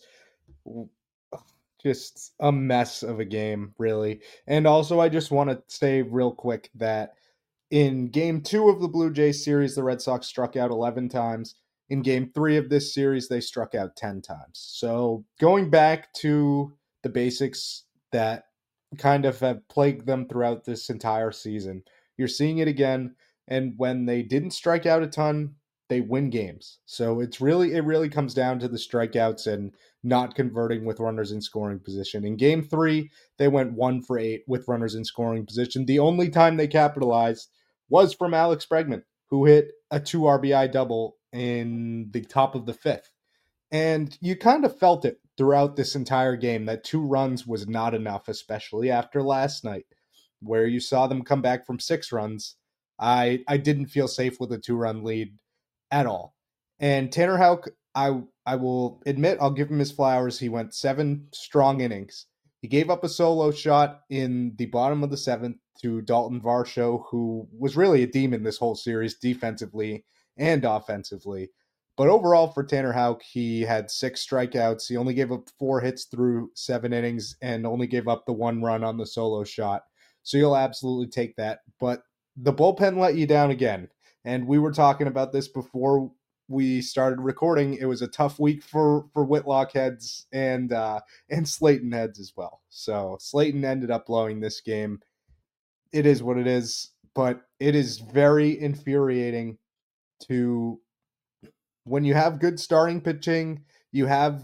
just a mess of a game, really. And also, I just want to say real quick that in game two of the Blue Jays series, the Red Sox struck out eleven times. In game three of this series, they struck out ten times. So going back to the basics that kind of have plagued them throughout this entire season, you're seeing it again. And when they didn't strike out a ton, they win games. So it's really, it really comes down to the strikeouts and not converting with runners in scoring position. In game three, they went one for eight with runners in scoring position. The only time they capitalized was from Alex Bregman, who hit a two R B I double in the top of the fifth. And you kind of felt it throughout this entire game that two runs was not enough, especially after last night, where you saw them come back from six runs. I I didn't feel safe with a two-run lead at all. And Tanner Houck, I I will admit, I'll give him his flowers. He went seven strong innings. He gave up a solo shot in the bottom of the seventh to Dalton Varsho, who was really a demon this whole series, defensively and offensively. But overall, for Tanner Houck, he had six strikeouts. He only gave up four hits through seven innings and only gave up the one run on the solo shot. So you'll absolutely take that. But the bullpen let you down again. And we were talking about this before we started recording. It was a tough week for, for Whitlock heads and uh, and Slayton heads as well. So Slayton ended up blowing this game. It is what it is. But it is very infuriating to... when you have good starting pitching, you have,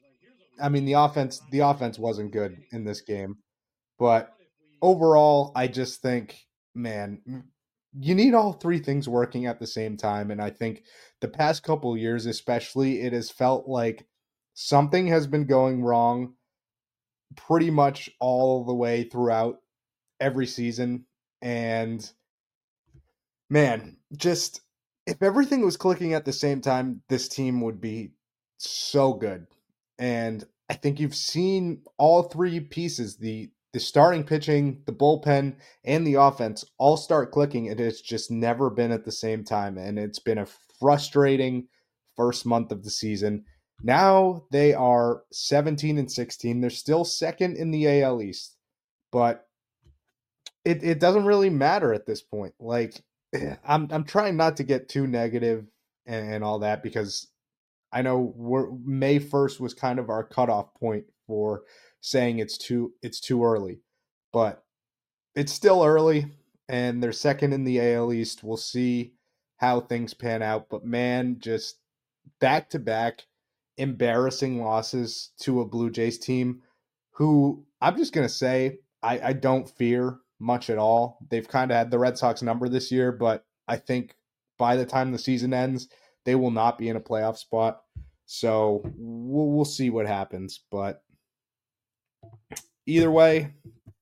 I mean, the offense, the offense wasn't good in this game, but overall, I just think, man, you need all three things working at the same time. And I think the past couple years, especially, it has felt like something has been going wrong pretty much all the way throughout every season. And man, just, if everything was clicking at the same time, this team would be so good. And I think you've seen all three pieces, the the starting pitching, the bullpen, and the offense all start clicking, and it's just never been at the same time. And it's been a frustrating first month of the season. Now they are seventeen and sixteen. They're still second in the A L East, but it, it doesn't really matter at this point. Like I'm I'm trying not to get too negative and, and all that, because I know we're, May first was kind of our cutoff point for saying it's too it's too early, but it's still early, and they're second in the A L East. We'll see how things pan out, but man, just back to back embarrassing losses to a Blue Jays team who I'm just gonna say I, I don't fear much at all. They've kind of had the Red Sox number this year, but I think by the time the season ends, they will not be in a playoff spot. So we'll, we'll see what happens. But either way,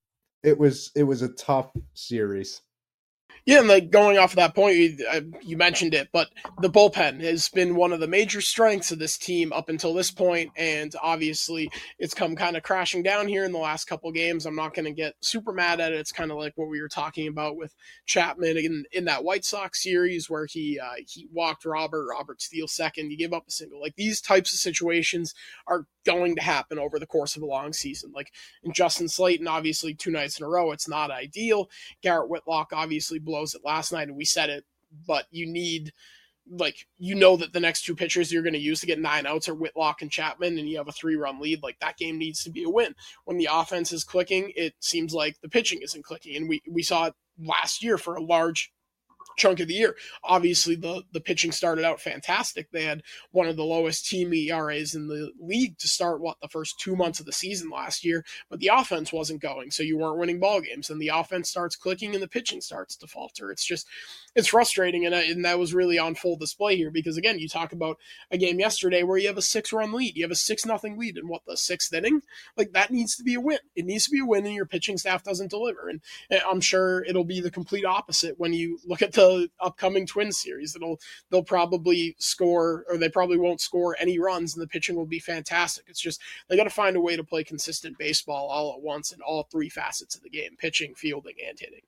it was it was a tough series. Yeah, and like going off of that point, you, uh, you mentioned it, but the bullpen has been one of the major strengths of this team up until this point, and obviously it's come kind of crashing down here in the last couple games. I'm not going to get super mad at it. It's kind of like what we were talking about with Chapman in, in that White Sox series where he uh, he walked Robert, Robert steals second, you give up a single. Like these types of situations are going to happen over the course of a long season. Like in Justin Slayton, obviously two nights in a row, it's not ideal. Garrett Whitlock obviously blows it last night, and we said it, but you need, like, you know that the next two pitchers you're going to use to get nine outs are Whitlock and Chapman, and you have a three-run lead. Like, that game needs to be a win. When the offense is clicking, it seems like the pitching isn't clicking, and we, we saw it last year for a large chunk of the year. Obviously, the, the pitching started out fantastic. They had one of the lowest team E R As in the league to start, what, the first two months of the season last year, but the offense wasn't going, so you weren't winning ball games, and the offense starts clicking and the pitching starts to falter. It's just, it's frustrating, and, and that was really on full display here, because again, you talk about a game yesterday where you have a six-run lead, you have a six nothing lead in, what, the sixth inning? Like, that needs to be a win. It needs to be a win, and your pitching staff doesn't deliver, and I'm sure it'll be the complete opposite when you look at the upcoming Twins series. It'll they'll probably score, or they probably won't score any runs, and the pitching will be fantastic. It's just they got to find a way to play consistent baseball all at once in all three facets of the game: pitching, fielding, and hitting.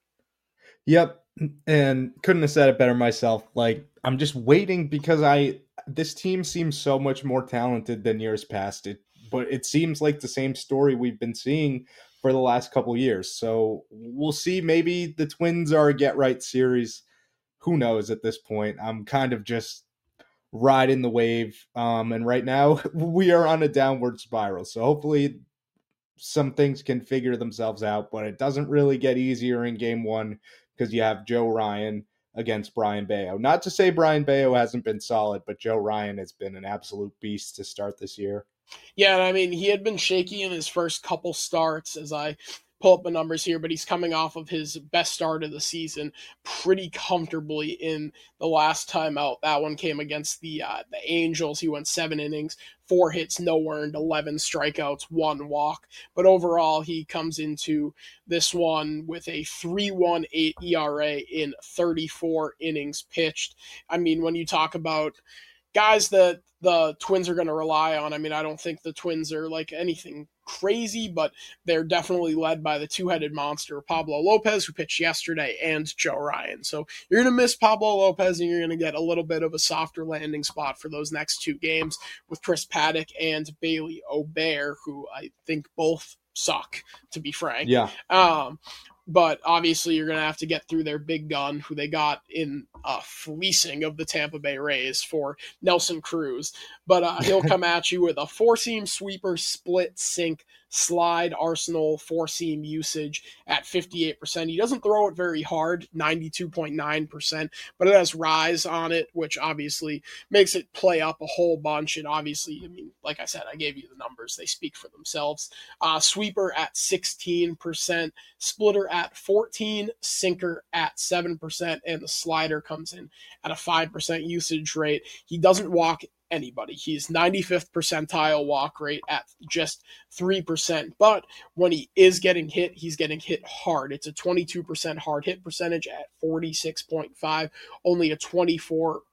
Yep, and couldn't have said it better myself. Like, I'm just waiting, because I this team seems so much more talented than years past. It, but it seems like the same story we've been seeing for the last couple years. So we'll see. Maybe the Twins are a get right series. Who knows at this point? I'm kind of just riding the wave. Um, and right now we are on a downward spiral. So hopefully some things can figure themselves out, but it doesn't really get easier in game one, because you have Joe Ryan against Brian Bayo. Not to say Brian Bayo hasn't been solid, but Joe Ryan has been an absolute beast to start this year. Yeah, and I mean, he had been shaky in his first couple starts, as I pull up the numbers here, but he's coming off of his best start of the season pretty comfortably in the last time out. That one came against the uh, the Angels. He went seven innings, four hits, no earned, eleven strikeouts, one walk. But overall, he comes into this one with a three point one eight E R A in thirty-four innings pitched. I mean, when you talk about guys that the Twins are going to rely on, I mean, I don't think the Twins are like anything crazy, but they're definitely led by the two-headed monster, Pablo Lopez, who pitched yesterday, and Joe Ryan. So you're going to miss Pablo Lopez, and you're going to get a little bit of a softer landing spot for those next two games with Chris Paddock and Bailey Obear, who I think both suck, to be frank. Yeah. Um, but obviously you're going to have to get through their big gun, who they got in a fleecing of the Tampa Bay Rays for Nelson Cruz. But uh, he'll come at you with a four-seam sweeper, split, sink, slide, arsenal, four-seam usage at fifty-eight percent. He doesn't throw it very hard, ninety-two point nine percent, but it has rise on it, which obviously makes it play up a whole bunch. And obviously, I mean, like I said, I gave you the numbers. They speak for themselves. Uh, sweeper at sixteen percent, splitter at fourteen, sinker at seven percent, and the slider comes in at a five percent usage rate. He doesn't walk anybody. He's ninety-fifth percentile walk rate at just three percent, but when he is getting hit, he's getting hit hard. It's a twenty-two percent hard hit percentage at forty-six point five, only a twenty-four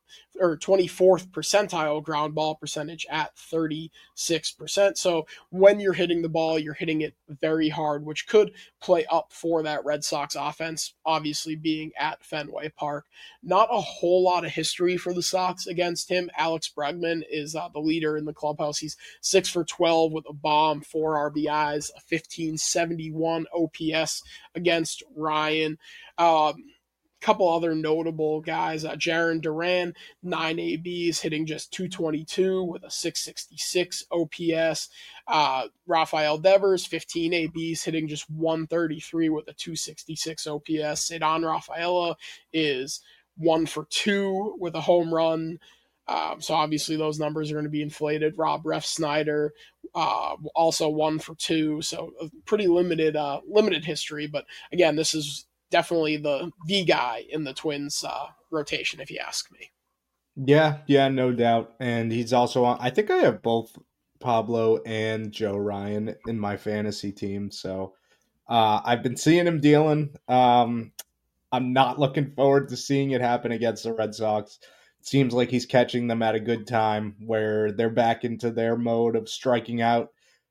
or twenty-fourth percentile ground ball percentage at thirty-six percent. So when you're hitting the ball, you're hitting it very hard, which could play up for that Red Sox offense, obviously being at Fenway Park. Not a whole lot of history for the Sox against him. Alex Bregman is uh, the leader in the clubhouse. He's six for twelve with a bomb, four R B Is, a fifteen seventy-one O P S against Ryan. Um, couple other notable guys, uh, Jarren Duran, nine A Bs, hitting just two twenty-two with a six sixty-six O P S. Uh, Rafael Devers, fifteen A Bs, hitting just one thirty-three with a two sixty-six O P S. Ceddanne Rafaela is one for two with a home run. Um, so obviously those numbers are going to be inflated. Rob Refsnyder, uh, also one for two. So a pretty limited, uh, limited history. But again, this is definitely the the guy in the Twins uh, rotation, if you ask me. Yeah, yeah, no doubt. And he's also on. I think I have both Pablo and Joe Ryan in my fantasy team. So uh, I've been seeing him dealing. Um, I'm not looking forward to seeing it happen against the Red Sox. It seems like he's catching them at a good time where they're back into their mode of striking out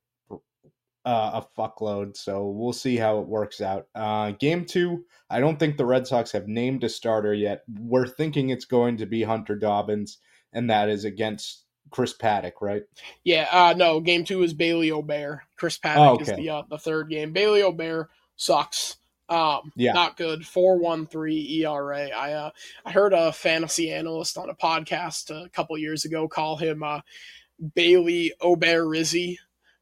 uh, a fuckload. So we'll see how it works out. Uh, game two, I don't think the Red Sox have named a starter yet. We're thinking it's going to be Hunter Dobbins, and that is against Chris Paddack, right? Yeah, uh, no, game two is Bailey Obear. Chris Paddack oh, okay. is the uh, the third game. Bailey Obear sucks. Um, yeah. Not good. four point one three E R A. I uh, I heard a fantasy analyst on a podcast a couple years ago call him uh, Bailey Oberizzi,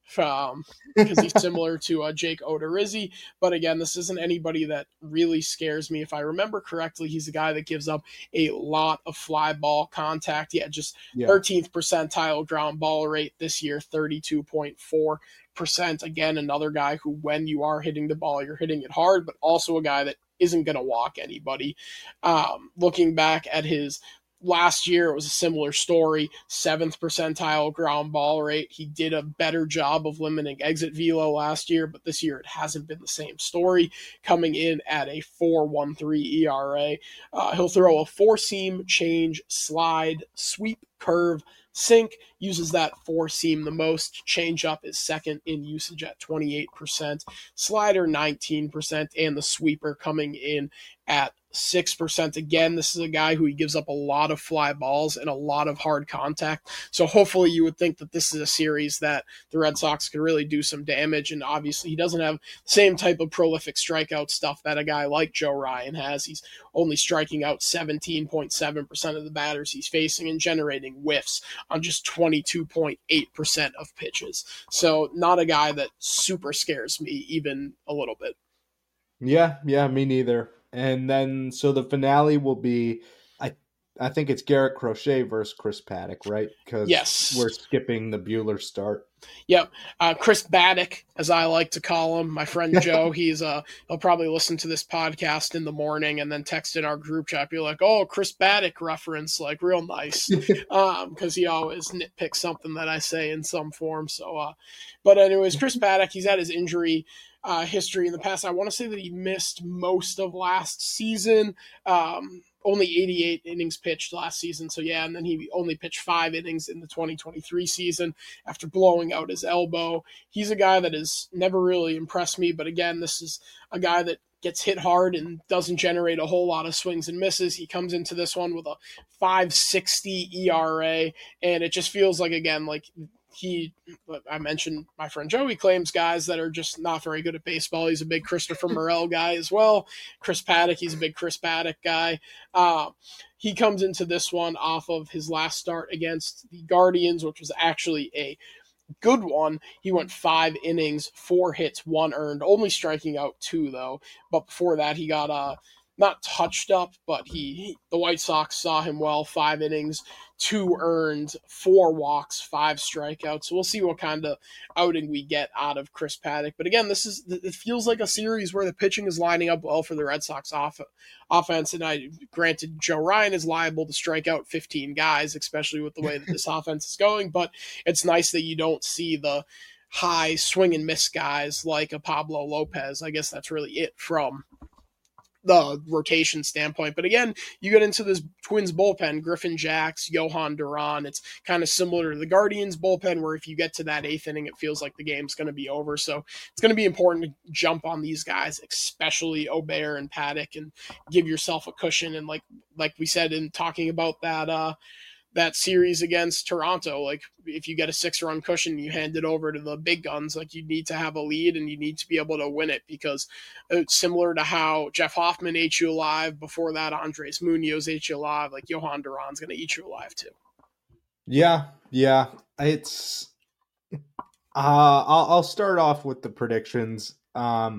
um, because he's similar to uh, Jake Odorizzi. But again, this isn't anybody that really scares me. If I remember correctly, he's the guy that gives up a lot of fly ball contact. Yeah, just yeah. thirteenth percentile ground ball rate this year, thirty-two point four percent. Again, another guy who, when you are hitting the ball, you're hitting it hard, but also a guy that isn't going to walk anybody. Um, looking back at his last year, it was a similar story. Seventh percentile ground ball rate. He did a better job of limiting exit velo last year, but this year it hasn't been the same story, coming in at a four point one three E R A. Uh, he'll throw a four-seam, change, slide, sweep, curve, sink, uses that four seam the most. Change up is second in usage at twenty-eight percent, slider nineteen percent, and the sweeper coming in at six percent. Again, this is a guy who he gives up a lot of fly balls and a lot of hard contact. So hopefully you would think that this is a series that the Red Sox could really do some damage. And obviously he doesn't have the same type of prolific strikeout stuff that a guy like Joe Ryan has. He's only striking out seventeen point seven percent of the batters he's facing and generating whiffs on just twenty-two point eight percent of pitches. So not a guy that super scares me even a little bit. Yeah, yeah, me neither. And then, so the finale will be, I I think it's Garrett Crochet versus Chris Paddack, right? Because yes. we're skipping the Buehler start. Yep. Uh, Chris Baddick, as I like to call him, my friend Joe, he's uh, he'll probably listen to this podcast in the morning and then text in our group chat, be like, oh, Chris Baddick reference, like real nice. um, because he always nitpicks something that I say in some form. So, uh, but anyways, Chris Paddack, he's had his injury Uh, history in the past. I want to say that he missed most of last season. Um, only eighty-eight innings pitched last season. So yeah, and then he only pitched five innings in the twenty twenty-three season after blowing out his elbow. He's a guy that has never really impressed me, but again, this is a guy that gets hit hard and doesn't generate a whole lot of swings and misses. He comes into this one with a five sixty E R A, and it just feels like, again, like he, I mentioned my friend Joey claims guys that are just not very good at baseball. He's a big Christopher Morel guy as well. Chris Paddack, he's a big Chris Paddack guy. Uh, he comes into this one off of his last start against the Guardians, which was actually a good one. He went five innings, four hits, one earned, only striking out two though. But before that, he got uh, not touched up, but he, he the White Sox saw him well. Five innings, two earned, four walks, five strikeouts. So we'll see what kind of outing we get out of Chris Paddack. But again, this is it feels like a series where the pitching is lining up well for the Red Sox off, offense. And I granted Joe Ryan is liable to strike out fifteen guys, especially with the way that this offense is going. But it's nice that you don't see the high swing and miss guys like a Pablo Lopez. I guess that's really it from the rotation standpoint. But again, you get into this Twins bullpen, Griffin Jax, Johan Duran. It's kind of similar to the Guardians bullpen, where if you get to that eighth inning, it feels like the game's going to be over. So it's going to be important to jump on these guys, especially Obear and Paddock, and give yourself a cushion. And like like we said in talking about that uh, that series against Toronto, like if you get a six run cushion, you hand it over to the big guns, like you need to have a lead and you need to be able to win it, because it's similar to how Jeff Hoffman ate you alive. Before that, Andres Munoz ate you alive. Like Johan Duran's going to eat you alive too. Yeah. Yeah. It's, uh, I'll, I'll start off with the predictions. Um,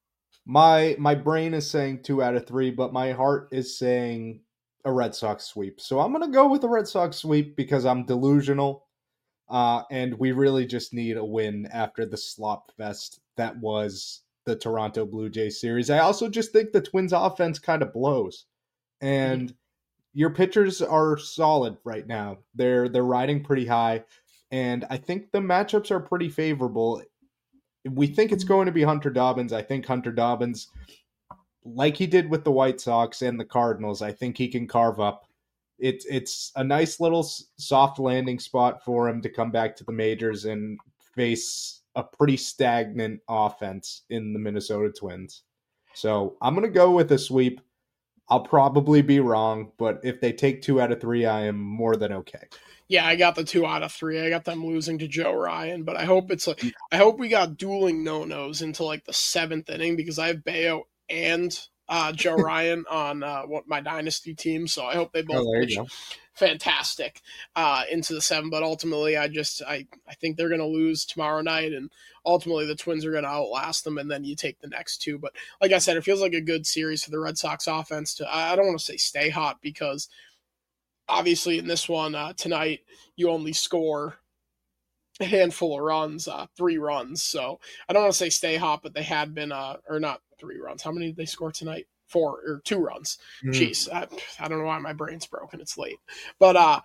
my, my brain is saying two out of three, but my heart is saying a Red Sox sweep. So I'm going to go with the Red Sox sweep because I'm delusional. Uh, and we really just need a win after the slop fest that was the Toronto Blue Jays series. I also just think the Twins offense kind of blows. And your pitchers are solid right now. They're they're riding pretty high. And I think the matchups are pretty favorable. We think it's going to be Hunter Dobbins. I think Hunter Dobbins, like he did with the White Sox and the Cardinals, I think he can carve up. It's it's a nice little soft landing spot for him to come back to the majors and face a pretty stagnant offense in the Minnesota Twins. So I'm going to go with a sweep. I'll probably be wrong, but if they take two out of three, I am more than okay. Yeah, I got the two out of three. I got them losing to Joe Ryan, but I hope it's like I hope we got dueling no-nos into like the seventh inning, because I have Bayo and uh, Joe Ryan on uh, what my dynasty team, so I hope they both Oh, there pitch you go. fantastic uh, into the seven. But ultimately, I just I, I think they're going to lose tomorrow night, and ultimately the Twins are going to outlast them, and then you take the next two. But like I said, it feels like a good series for the Red Sox offense to. I don't want to say stay hot, because obviously in this one uh, tonight you only score a handful of runs, uh, three runs. So I don't want to say stay hot, but they had been, uh, or not three runs. How many did they score tonight? Four or two runs. Mm. Jeez, I, I don't know why my brain's broken. It's late, but uh,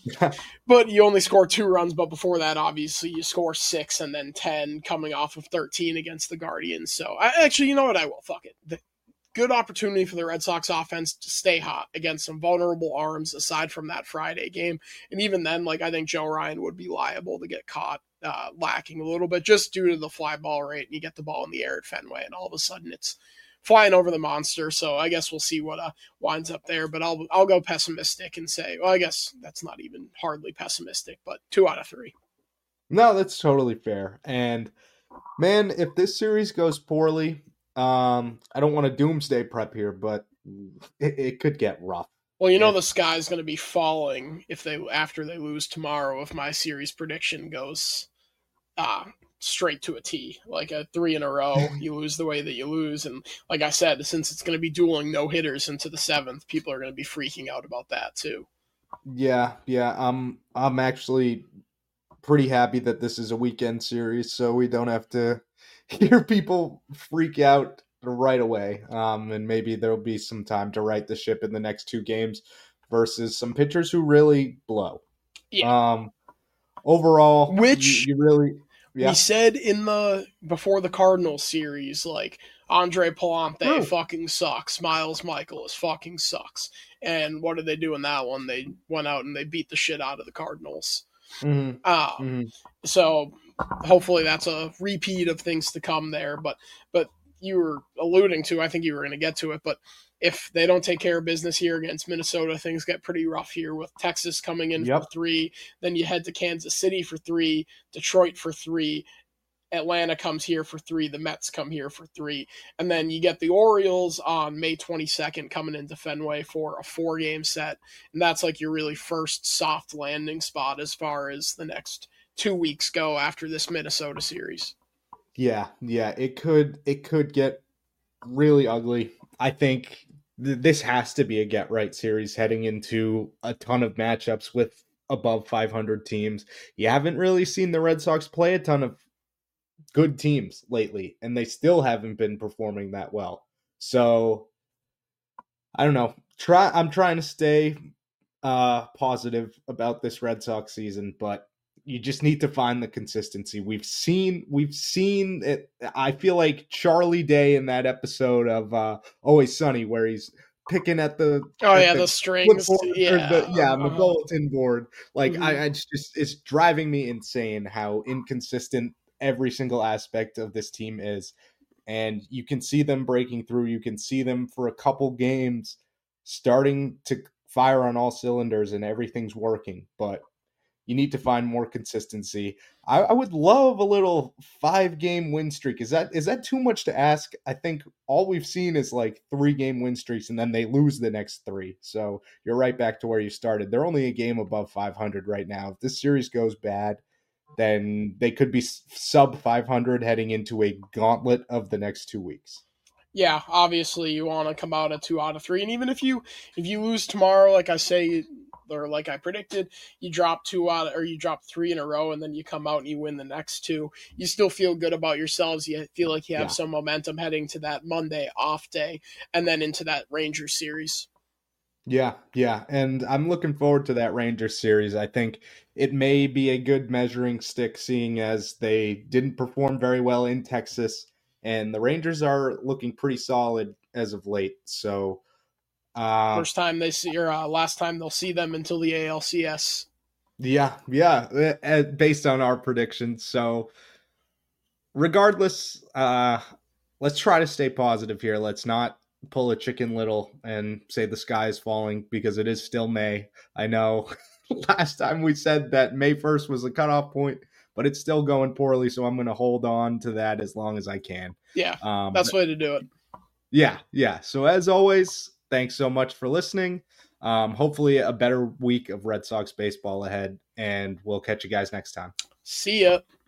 but you only score two runs. But before that, obviously, you score six and then ten, coming off of thirteen against the Guardians. So I, actually, you know what? I will fuck it. The, good opportunity for the Red Sox offense to stay hot against some vulnerable arms aside from that Friday game. And even then, like I think Joe Ryan would be liable to get caught uh, lacking a little bit just due to the fly ball rate. And you get the ball in the air at Fenway, and all of a sudden it's flying over the monster. So I guess we'll see what uh, winds up there. But I'll I'll go pessimistic and say, well, I guess that's not even hardly pessimistic, but two out of three. No, that's totally fair. And man, if this series goes poorly, Um, I don't want to doomsday prep here, but it, it could get rough. Well, you know the sky's going to be falling if they after they lose tomorrow. If my series prediction goes uh, straight to a T, like a three in a row, you lose the way that you lose, and like I said, since it's going to be dueling no hitters into the seventh, people are going to be freaking out about that too. Yeah, yeah. I'm I'm actually pretty happy that this is a weekend series, so we don't have to hear people freak out right away. Um, and maybe there'll be some time to right the ship in the next two games versus some pitchers who really blow. Yeah. Um, overall, which you, you really, yeah. we said in the before the Cardinals series, like Andre Palante True. fucking sucks. Miles Michaelis fucking sucks. And what did they do in that one? They went out and they beat the shit out of the Cardinals. Mm-hmm. Um, mm-hmm. So hopefully that's a repeat of things to come there. But but you were alluding to, I think you were going to get to it, but if they don't take care of business here against Minnesota, things get pretty rough here with Texas coming in Yep. for three. Then you head to Kansas City for three, Detroit for three, Atlanta comes here for three, the Mets come here for three, and then you get the Orioles on May twenty-second coming into Fenway for a four-game set, and that's like your really first soft landing spot as far as the next two weeks go after this Minnesota series. Yeah, yeah, it could it could get really ugly. I think th- this has to be a get right series heading into a ton of matchups with above five hundred teams. You haven't really seen the Red Sox play a ton of good teams lately, and they still haven't been performing that well. So I don't know. Try I'm trying to stay uh positive about this Red Sox season, but you just need to find the consistency. We've seen, we've seen it. I feel like Charlie Day in that episode of uh, Always Sunny, where he's picking at the oh at yeah the, the strings board, yeah the, yeah on the uh-huh. bulletin board. Like Mhm. I, I just it's driving me insane how inconsistent every single aspect of this team is, and you can see them breaking through. You can see them for a couple games starting to fire on all cylinders and everything's working, but you need to find more consistency. I, I would love a little five game win streak. Is that is that too much to ask? I think all we've seen is like three game win streaks and then they lose the next three. So you're right back to where you started. They're only a game above five hundred right now. If this series goes bad, then they could be sub five hundred heading into a gauntlet of the next two weeks. Yeah, obviously you want to come out at two out of three, and even if you if you lose tomorrow, like I say, or like I predicted, you drop two out or you drop three in a row, and then you come out and you win the next two. You still feel good about yourselves. You feel like you have Yeah. some momentum heading to that Monday off day, and then into that Rangers series. Yeah, yeah. And I'm looking forward to that Rangers series. I think it may be a good measuring stick, seeing as they didn't perform very well in Texas, and the Rangers are looking pretty solid as of late. So, uh, First time they see, or uh, last time they'll see them until the A L C S. yeah, yeah, uh, based on our predictions. So, regardless, uh, let's try to stay positive here. Let's not pull a Chicken Little and say the sky is falling, because it is still May. I know last time we said that May first was the cutoff point, but it's still going poorly, so I'm going to hold on to that as long as I can. Yeah, Um, that's the way to do it. Yeah, yeah. So as always, thanks so much for listening. Um, hopefully a better week of Red Sox baseball ahead, and we'll catch you guys next time. See ya.